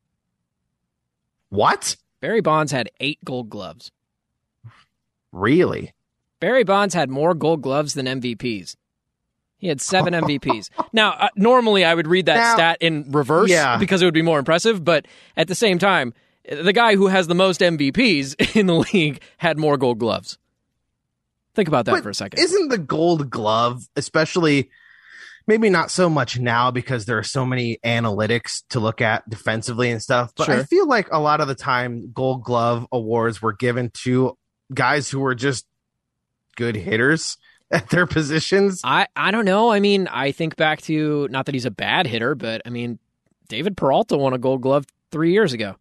What? Barry Bonds had 8 Gold Gloves. Really? Barry Bonds had more Gold Gloves than MVPs. He had 7 MVPs. Now, normally I would read that stat in reverse because it would be more impressive, but at the same time, the guy who has the most MVPs in the league had more Gold Gloves. Think about that for a second. Isn't the Gold Glove, especially maybe not so much now because there are so many analytics to look at defensively and stuff, but I feel like a lot of the time Gold Glove awards were given to guys who were just good hitters at their positions. I don't know. I mean, I think back to, not that he's a bad hitter, but I mean, David Peralta won a Gold Glove 3 years ago.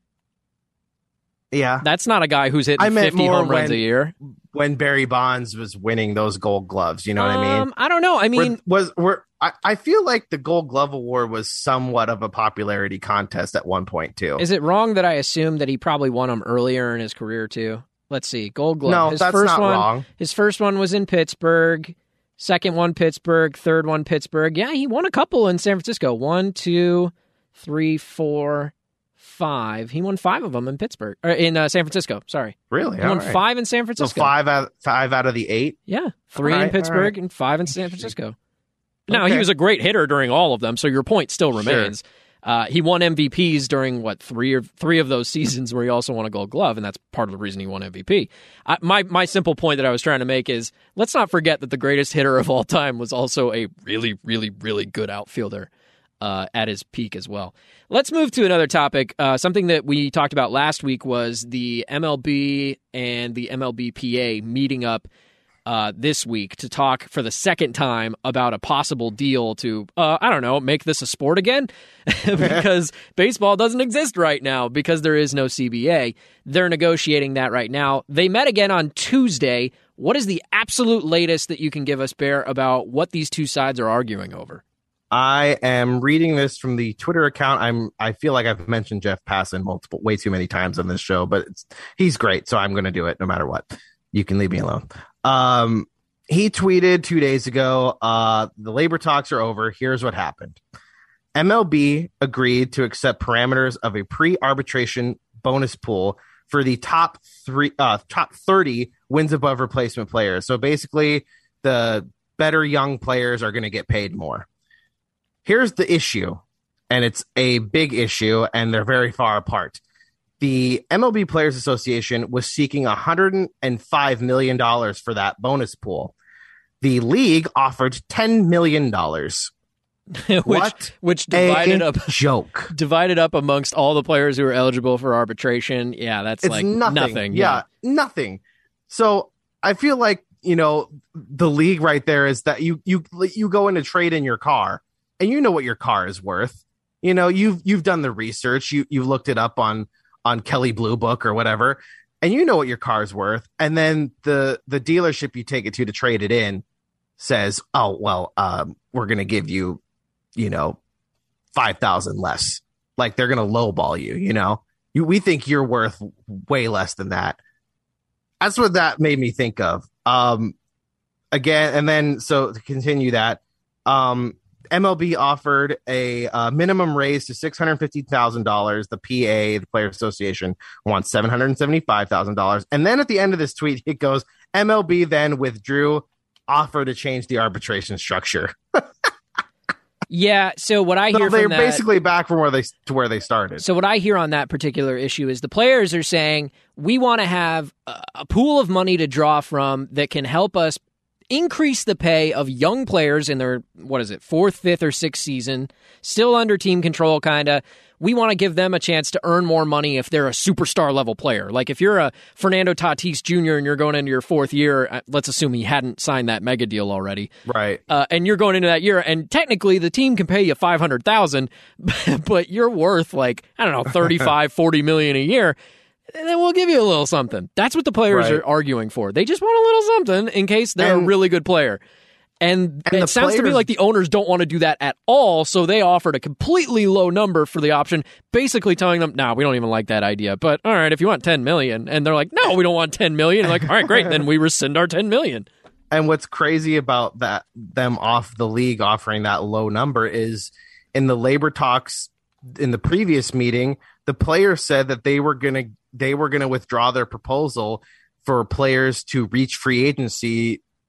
Yeah. That's not a guy who's hitting 50 home runs a year. When Barry Bonds was winning those Gold Gloves, you know what I mean? I don't know. I mean, I feel like the Gold Glove Award was somewhat of a popularity contest at one point too. Is it wrong that I assume that he probably won them earlier in his career too? Let's see. Gold Glove. No, that's not wrong. His first one was in Pittsburgh. Second one, Pittsburgh. Third one, Pittsburgh. Yeah, he won a couple in San Francisco. 1, 2, 3, 4, 5. He won 5 of them in Pittsburgh. Or in San Francisco, sorry. Really? He won 5 in San Francisco. So 5 out of the 8? Yeah. 3 in Pittsburgh and 5 in San Francisco. Now, he was a great hitter during all of them, so your point still remains. Sure. He won MVPs during, three of those seasons where he also won a Gold Glove, and that's part of the reason he won MVP. My simple point that I was trying to make is, let's not forget that the greatest hitter of all time was also a really, really, really good outfielder at his peak as well. Let's move to another topic. Something that we talked about last week was the MLB and the MLBPA meeting up this week to talk for the second time about a possible deal to, make this a sport again because baseball doesn't exist right now because there is no CBA. They're negotiating that right now. They met again on Tuesday. What is the absolute latest that you can give us, Bear, about what these two sides are arguing over? I am reading this from the Twitter account. I feel like I've mentioned Jeff Passan way too many times on this show, but he's great, so I'm going to do it no matter what. You can leave me alone. He tweeted 2 days ago, the labor talks are over. Here's what happened. MLB agreed to accept parameters of a pre-arbitration bonus pool for the top 30 wins above replacement players. So basically, the better young players are going to get paid more. Here's the issue, and it's a big issue, and they're very far apart. The MLB Players Association was seeking $105 million for that bonus pool. The league offered $10 million. which divided up joke. Divided up amongst all the players who are eligible for arbitration. Yeah, that's nothing. Yeah, nothing. So I feel like, the league right there is that you go in to trade in your car. And you know what your car is worth. You've done the research. You looked it up on Kelley Blue Book or whatever, and you know what your car is worth. And then the dealership you take it to trade it in says, "Oh, well, we're going to give you, $5,000 less." Like they're going to lowball you. We think you're worth way less than that. That's what that made me think of. Again, and then so to continue that. MLB offered a minimum raise to $650,000. The PA, the Players Association, wants $775,000. And then at the end of this tweet, it goes, MLB then withdrew offer to change the arbitration structure. Yeah, so what I hear they're from that, basically back from where they started. So what I hear on that particular issue is the players are saying, we want to have a pool of money to draw from that can help us increase the pay of young players in their, 4th, 5th, or 6th season, still under team control, kind of. We want to give them a chance to earn more money if they're a superstar level player. Like if you're a Fernando Tatis Jr. and you're going into your 4th year, let's assume he hadn't signed that mega deal already. Right. And you're going into that year, and technically the team can pay you $500,000, but you're worth $35, $40 million a year. And then we'll give you a little something. That's what the players are arguing for. They just want a little something in case they're a really good player. And it sounds to me like the owners don't want to do that at all, so they offered a completely low number for the option, basically telling them, we don't even like that idea. But all right, if you want $10 million, and they're like, no, we don't want $10 million. Like, all right, great, then we rescind our $10 million. And what's crazy about that, them off the league offering that low number, is in the labor talks in the previous meeting, the players said that they were going to withdraw their proposal for players to reach free agency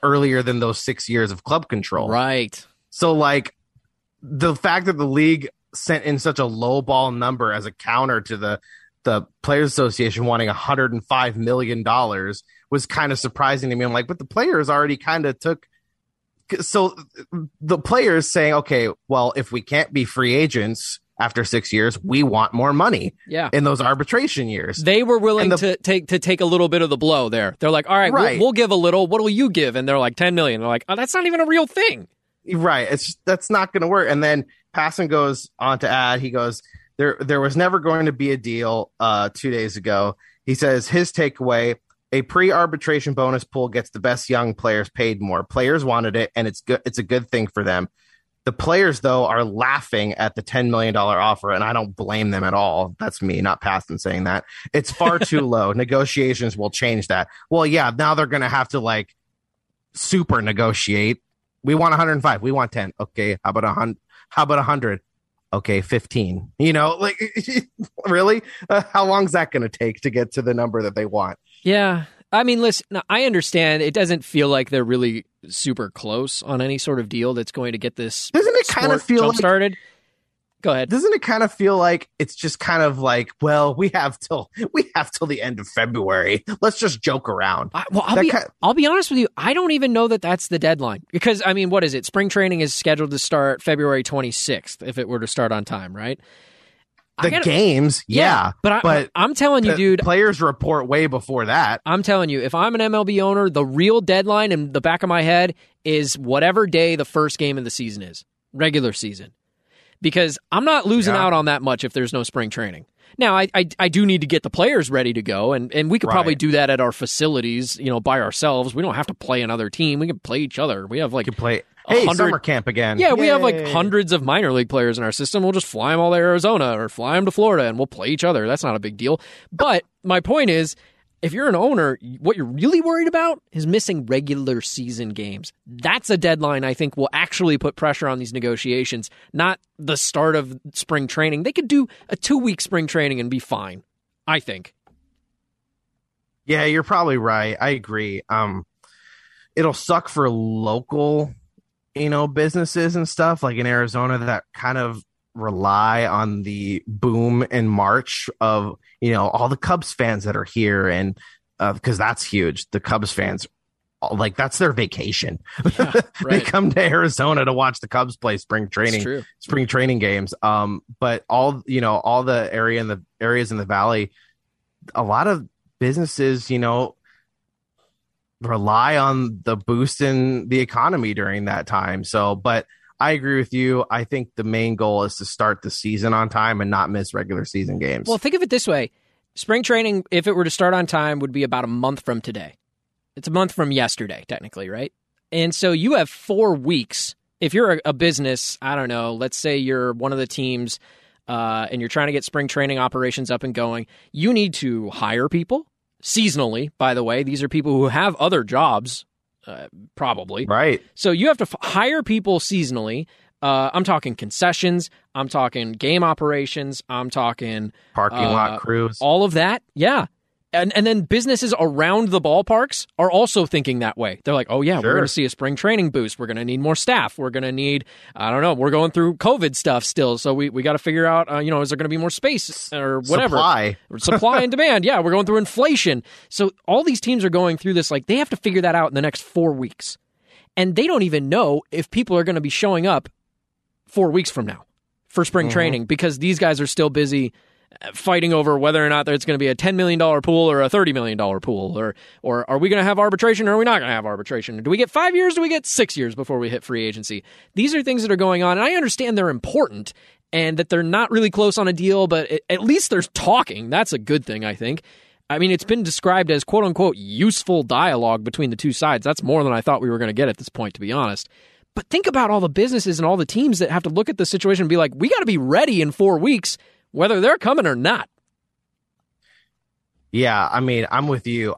earlier than those 6 years of club control. Right. So like the fact that the league sent in such a low ball number as a counter to the Players Association wanting $105 million was kind of surprising to me. I'm like, but the players already kind of took. So the players saying, okay, well, if we can't be free agents after 6 years, we want more money. Yeah. In those arbitration years, they were willing to take a little bit of the blow there. They're like, all right, we'll give a little. What will you give? And they're like, 10 million. They're like, oh, that's not even a real thing. Right. That's not going to work. And then Passan goes on to add, he goes, there was never going to be a deal 2 days ago. He says his takeaway, a pre-arbitration bonus pool gets the best young players paid more. Players wanted it, and it's good. It's a good thing for them. The players, though, are laughing at the $10 million offer, and I don't blame them at all. That's me, not Passan saying that. It's far too low. Negotiations will change that. Well, yeah, now they're going to have to like super negotiate. We want 105. We want 10. Okay, how about 100? How about 100? Okay, 15. You know, like really? How long is that going to take to get to the number that they want? Yeah. I mean, listen, I understand it doesn't feel like they're really super close on any sort of deal that's going to get this Doesn't it kind of feel jump started? Go ahead. Doesn't it kind of feel like it's just kind of like, well, we have till the end of February. Let's just joke around. I'll be honest with you. I don't even know that that's the deadline because, I mean, what is it? Spring training is scheduled to start February 26th if it were to start on time, right? Games, yeah. But I'm telling you, dude. Players report way before that. I'm telling you, if I'm an MLB owner, the real deadline in the back of my head is whatever day the first game of the season is, regular season. Because I'm not losing out on that much if there's no spring training. Now, I do need to get the players ready to go, and we could probably do that at our facilities, by ourselves. We don't have to play another team. We can play each other. We have summer camp again. Yeah, we have like hundreds of minor league players in our system. We'll just fly them all to Arizona or fly them to Florida, and we'll play each other. That's not a big deal. But my point is, if you're an owner, what you're really worried about is missing regular season games. That's a deadline I think will actually put pressure on these negotiations, not the start of spring training. They could do a 2-week spring training and be fine, I think. Yeah, you're probably right. I agree. It'll suck for local, businesses and stuff like in Arizona that kind of rely on the boom in March of all the Cubs fans that are here, and because that's huge. The Cubs fans, like, that's their vacation. Yeah, right. They come to Arizona to watch the Cubs play spring training games. But all the areas in the valley, a lot of businesses rely on the boost in the economy during that time. So, but I agree with you. I think the main goal is to start the season on time and not miss regular season games. Well, think of it this way. Spring training, if it were to start on time, would be about a month from today. It's a month from yesterday, technically, right? And so you have 4 weeks. If you're a business, I don't know, let's say you're one of the teams and you're trying to get spring training operations up and going, you need to hire people seasonally, by the way. These are people who have other jobs. Probably. Right. So you have to hire people seasonally. I'm talking concessions. I'm talking game operations. I'm talking parking lot crews. All of that. Yeah. And then businesses around the ballparks are also thinking that way. They're like, oh, yeah, We're going to see a spring training boost. We're going to need more staff. We're going to need, I don't know, we're going through COVID stuff still. So we got to figure out, is there going to be more space or whatever? Supply and demand. Yeah, we're going through inflation. So all these teams are going through this, like, they have to figure that out in the next 4 weeks. And they don't even know if people are going to be showing up 4 weeks from now for spring training because these guys are still busy fighting over whether or not it's going to be a $10 million pool or a $30 million pool, or are we going to have arbitration or are we not going to have arbitration? Do we get 5 years? Do we get 6 years before we hit free agency? These are things that are going on, and I understand they're important and that they're not really close on a deal, but at least there's talking. That's a good thing, I think. I mean, it's been described as quote-unquote useful dialogue between the two sides. That's more than I thought we were going to get at this point, to be honest. But think about all the businesses and all the teams that have to look at the situation and be like, we got to be ready in 4 weeks whether they're coming or not. Yeah, I mean, I'm with you.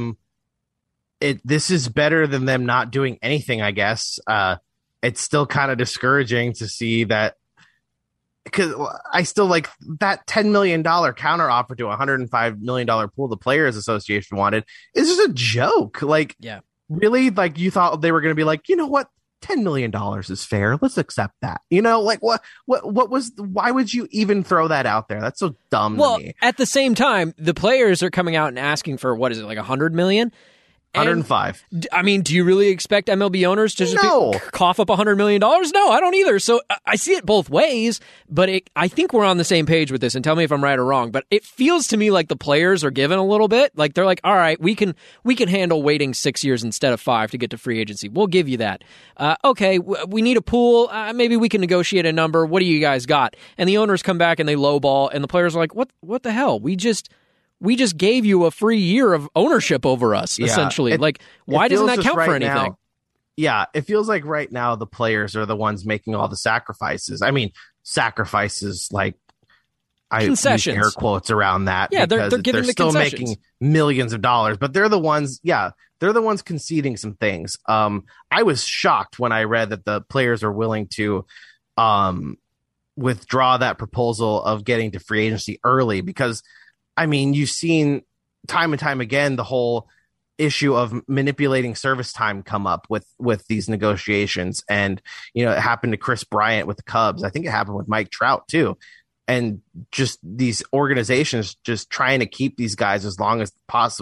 This is better than them not doing anything, I guess. It's still kind of discouraging to see that, because I still like that $10 million counter offer to a $105 million pool the Players Association wanted is just a joke. Like, yeah. really? Like, you thought they were going to be like, you know what? $10 million is fair. Let's accept that. You know, like why would you even throw that out there? That's so dumb to me. At the same time, the players are coming out and asking for, what is it, like 100 million? 105. I mean, do you really expect MLB owners to just cough up $100 million? No, I don't either. So I see it both ways, but I think we're on the same page with this, and tell me if I'm right or wrong, but it feels to me like the players are given a little bit. Like, they're like, all right, we can handle waiting 6 years instead of 5 to get to free agency. We'll give you that. Okay, we need a pool. Maybe we can negotiate a number. What do you guys got? And the owners come back and they lowball, and the players are like, what the hell? We just gave you a free year of ownership over us, essentially. Why doesn't that count for anything? Now, yeah, it feels like right now the players are the ones making all the sacrifices. I mean, sacrifices, like, I use air quotes around that. Yeah, they're giving the still concessions. making millions of dollars, but they're the ones conceding some things. I was shocked when I read that the players are willing to withdraw that proposal of getting to free agency early, because I mean, you've seen time and time again the whole issue of manipulating service time come up with these negotiations. And, you know, it happened to Chris Bryant with the Cubs. I think it happened with Mike Trout too. And just these organizations just trying to keep these guys as long as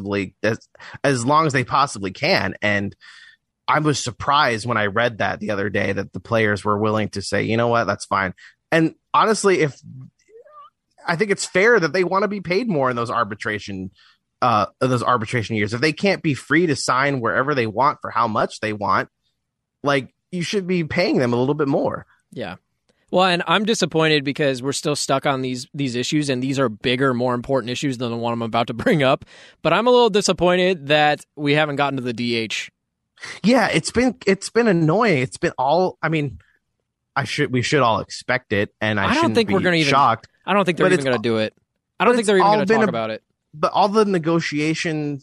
they possibly can. And I was surprised when I read that the other day that the players were willing to say, you know what, that's fine. And honestly, I think it's fair that they want to be paid more in those arbitration years. If they can't be free to sign wherever they want for how much they want, like, you should be paying them a little bit more. Yeah. Well, and I'm disappointed because we're still stuck on these issues, and these are bigger, more important issues than the one I'm about to bring up. But I'm a little disappointed that we haven't gotten to the DH. Yeah, it's been annoying. It's been all, I mean, we should all expect it, and I don't think we're going to even shocked. I don't think they're even going to do it. I don't think they're even going to talk about it. But all the negotiation,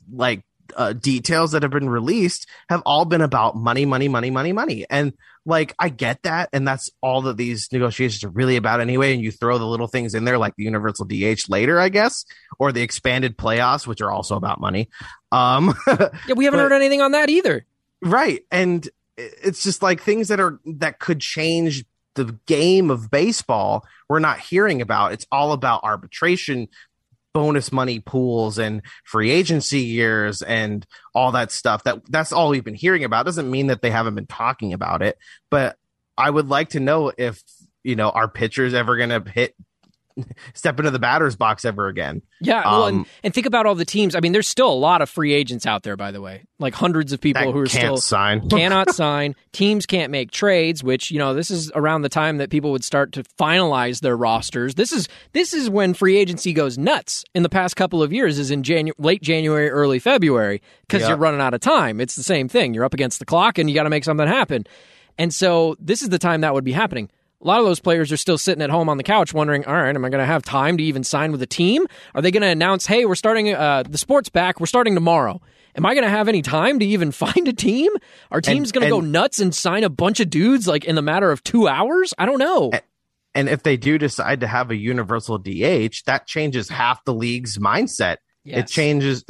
details that have been released have all been about money. And, like, I get that. And that's all that these negotiations are really about anyway. And you throw the little things in there, like the universal DH later, I guess, or the expanded playoffs, which are also about money. Yeah, we haven't heard anything on that either. Right. And it's just like things that could change the game of baseball we're not hearing about. It's all about arbitration, bonus money pools, and free agency years, and all that stuff. That's all we've been hearing about. Doesn't mean that they haven't been talking about it, but I would like to know if, you know, our pitchers ever going to step into the batter's box ever again. Yeah, well, and think about all the teams. I mean, there's still a lot of free agents out there, by the way. Like, hundreds of people who are still cannot sign. Teams can't make trades, which, you know, this is around the time that people would start to finalize their rosters. This is when free agency goes nuts in the past couple of years, is in late January, early February, because you're running out of time. It's the same thing. You're up against the clock, and you got to make something happen. And so this is the time that would be happening. A lot of those players are still sitting at home on the couch wondering, all right, am I going to have time to even sign with a team? Are they going to announce, hey, we're starting the sport's back, we're starting tomorrow? Am I going to have any time to even find a team? Are teams going to go nuts and sign a bunch of dudes, like, in the matter of 2 hours? I don't know. And if they do decide to have a universal DH, that changes half the league's mindset. Yes. It changes,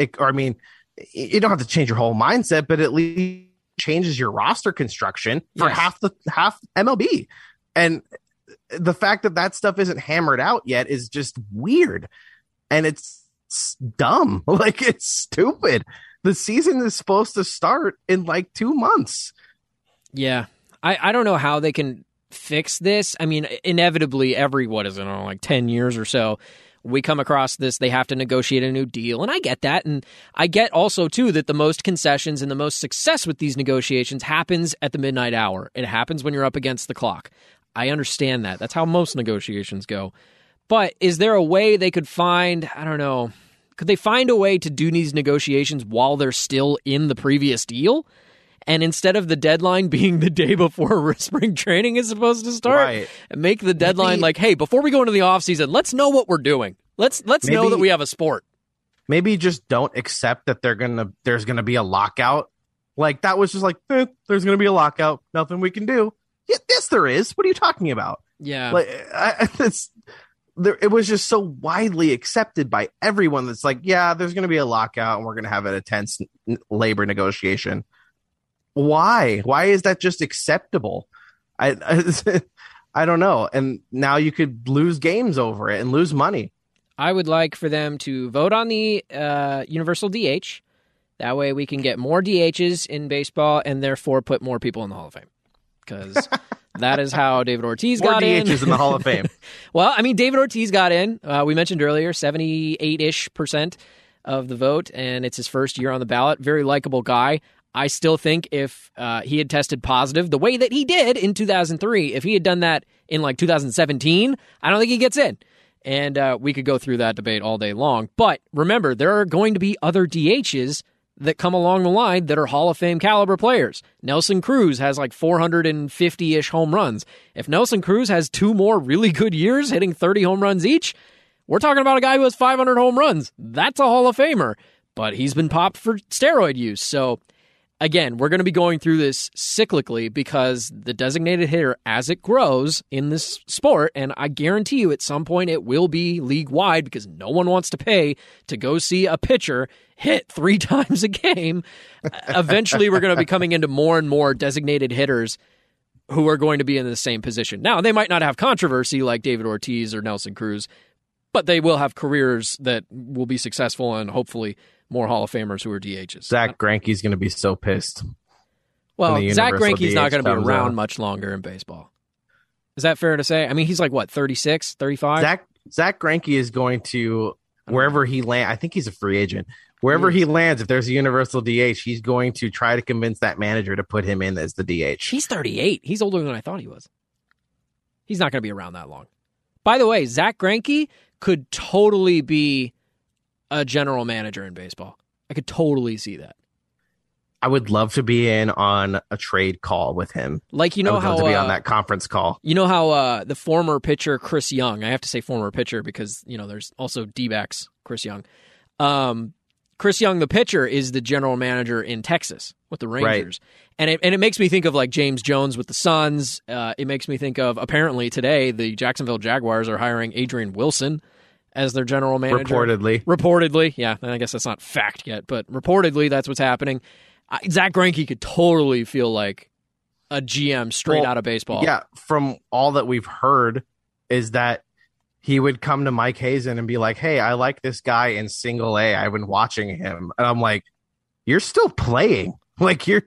you don't have to change your whole mindset, but at least changes your roster construction for half MLB. And the fact that stuff isn't hammered out yet is just weird. And it's dumb. Like, it's stupid. The season is supposed to start in like 2 months. Yeah. I don't know how they can fix this. I mean, inevitably, every, 10 years or so, we come across this, they have to negotiate a new deal. And I get that. And I get also, too, that the most concessions and the most success with these negotiations happens at the midnight hour. It happens when you're up against the clock. I understand that. That's how most negotiations go. But is there a way they could find, I don't know, could they find a way to do these negotiations while they're still in the previous deal? And instead of the deadline being the day before spring training is supposed to start, make the deadline like, hey, before we go into the offseason, let's know what we're doing. Let's know that we have a sport. Maybe just don't accept that there's gonna be a lockout. Like, that was just like, there's gonna be a lockout. Nothing we can do. Yes, there is. What are you talking about? Yeah. Like, it was just so widely accepted by everyone that's like, yeah, there's going to be a lockout and we're going to have an intense labor negotiation. Why? Why is that just acceptable? I I don't know. And now you could lose games over it and lose money. I would like for them to vote on the universal DH. That way we can get more DHs in baseball and therefore put more people in the Hall of Fame. Because that is how David Ortiz got in. More DHs in the Hall of Fame. Well, I mean, David Ortiz got in. We mentioned earlier, 78-ish% of the vote, and it's his first year on the ballot. Very likable guy. I still think if he had tested positive the way that he did in 2003, if he had done that in like 2017, I don't think he gets in. And we could go through that debate all day long. But remember, there are going to be other DHs that come along the line that are Hall of Fame caliber players. Nelson Cruz has like 450-ish home runs. If Nelson Cruz has 2 more really good years hitting 30 home runs each, we're talking about a guy who has 500 home runs. That's a Hall of Famer. But he's been popped for steroid use. So again, we're going to be going through this cyclically because the designated hitter, as it grows in this sport, and I guarantee you at some point it will be league-wide because no one wants to pay to go see a pitcher hit 3 times a game. Eventually, we're going to be coming into more and more designated hitters who are going to be in the same position. Now, they might not have controversy like David Ortiz or Nelson Cruz, but they will have careers that will be successful and hopefully more Hall of Famers who are DHs. Zach Greinke's going to be so pissed. Well, Zach Greinke's DH not going to be comes around out. much longer in baseball. Is that fair to say? I mean, he's like, what, 36, 35? Zach Greinke is going to, wherever he lands, I think he's a free agent. Wherever he lands, if there's a universal DH, he's going to try to convince that manager to put him in as the DH. He's 38. He's older than I thought he was. He's not going to be around that long. By the way, Zach Greinke could totally be a general manager in baseball. I could totally see that. I would love to be in on a trade call with him. Like, you know I would how love to be on that conference call. You know how the former pitcher Chris Young, I have to say former pitcher because, you know, there's also D-backs Chris Young. Chris Young, the pitcher, is the general manager in Texas with the Rangers. Right. And it makes me think of like James Jones with the Suns. It makes me think of, apparently today, the Jacksonville Jaguars are hiring Adrian Wilson as their general manager. Reportedly. Yeah, I guess that's not fact yet, but reportedly that's what's happening. Zach Greinke could totally feel like a GM straight out of baseball. Yeah, from all that we've heard is that he would come to Mike Hazen and be like, hey, I like this guy in single A. I've been watching him. And I'm like, you're still playing. Like you're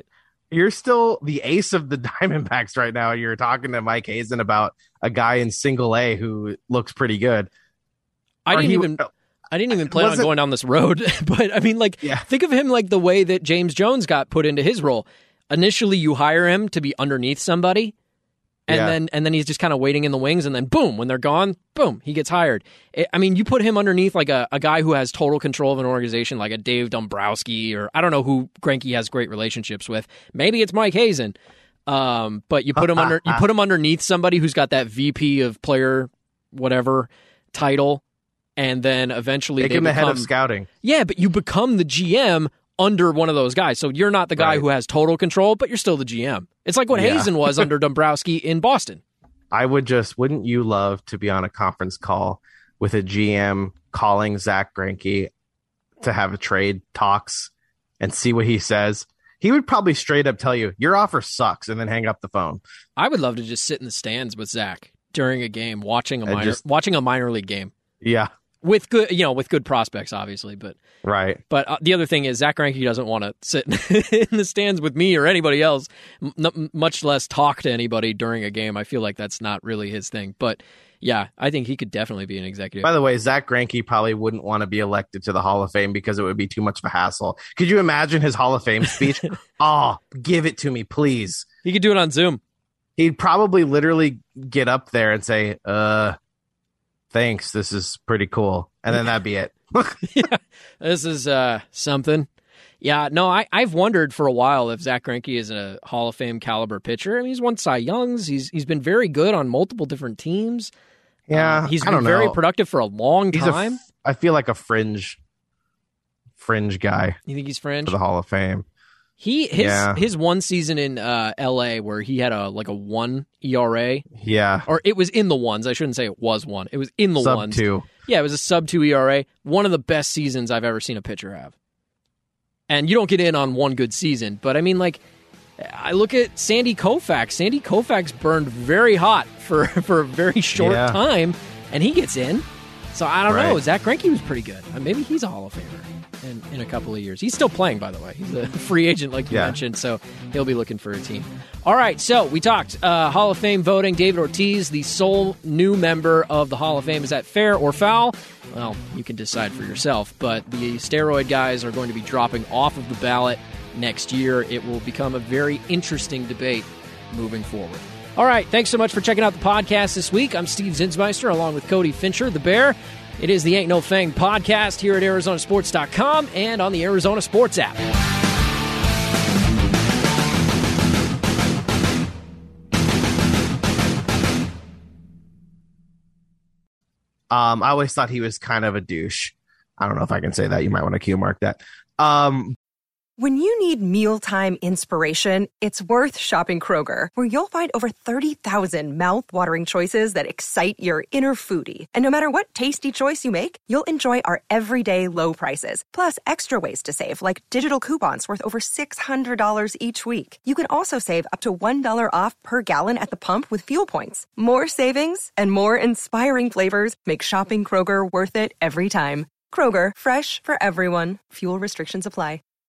still the ace of the Diamondbacks right now. You're talking to Mike Hazen about a guy in single A who looks pretty good. I didn't even plan on going down this road, but I mean, like, think of him like the way that James Jones got put into his role. Initially, you hire him to be underneath somebody, and then he's just kind of waiting in the wings, and then boom, when they're gone, boom, he gets hired. I mean, you put him underneath like a guy who has total control of an organization, like a Dave Dombrowski, or I don't know who Greinke has great relationships with. Maybe it's Mike Hazen, but you put him underneath somebody who's got that VP of player whatever title. And then eventually make him the head of scouting. Yeah, but you become the GM under one of those guys. So you're not the guy who has total control, but you're still the GM. It's like what Hazen was under Dombrowski in Boston. Wouldn't you love to be on a conference call with a GM calling Zach Greinke to have a trade talks and see what he says? He would probably straight up tell you, your offer sucks, and then hang up the phone. I would love to just sit in the stands with Zach during a game, watching a minor league game. Yeah. With good prospects, obviously, but right. But the other thing is, Zach Greinke doesn't want to sit in the stands with me or anybody else, much less talk to anybody during a game. I feel like that's not really his thing. But yeah, I think he could definitely be an executive. By the way, Zach Greinke probably wouldn't want to be elected to the Hall of Fame because it would be too much of a hassle. Could you imagine his Hall of Fame speech? Give it to me, please. He could do it on Zoom. He'd probably literally get up there and say, thanks, this is pretty cool. And then that'd be it. Yeah, this is something. Yeah, no, I've wondered for a while if Zach Greinke is a Hall of Fame caliber pitcher. I mean, he's won Cy Youngs. He's been very good on multiple different teams. Yeah, he's been very productive for a long time. I feel like a fringe guy. You think he's fringe? For the Hall of Fame. His one season in L.A. where he had a 1 ERA. Yeah. Or it was in the ones. I shouldn't say it was 1. It was in the ones. Sub 2. Yeah, it was a sub 2 ERA. One of the best seasons I've ever seen a pitcher have. And you don't get in on one good season. But, I mean, like, I look at Sandy Koufax. Sandy Koufax burned very hot for a very short time, and he gets in. So I don't know. Zach Greinke was pretty good. Maybe he's a Hall of Famer in a couple of years. He's still playing, by the way. He's a free agent, like you mentioned, so he'll be looking for a team. All right, so we talked Hall of Fame voting. David Ortiz, the sole new member of the Hall of Fame. Is that fair or foul? Well, you can decide for yourself, but the steroid guys are going to be dropping off of the ballot next year. It will become a very interesting debate moving forward. All right, thanks so much for checking out the podcast this week. I'm Steve Zinsmeister along with Cody Fincher, the Bear. It is the Ain't No Fang podcast here at ArizonaSports.com and on the Arizona Sports app. I always thought he was kind of a douche. I don't know if I can say that. You might want to cue mark that. When you need mealtime inspiration, it's worth shopping Kroger, where you'll find over 30,000 mouth-watering choices that excite your inner foodie. And no matter what tasty choice you make, you'll enjoy our everyday low prices, plus extra ways to save, like digital coupons worth over $600 each week. You can also save up to $1 off per gallon at the pump with fuel points. More savings and more inspiring flavors make shopping Kroger worth it every time. Kroger, fresh for everyone. Fuel restrictions apply.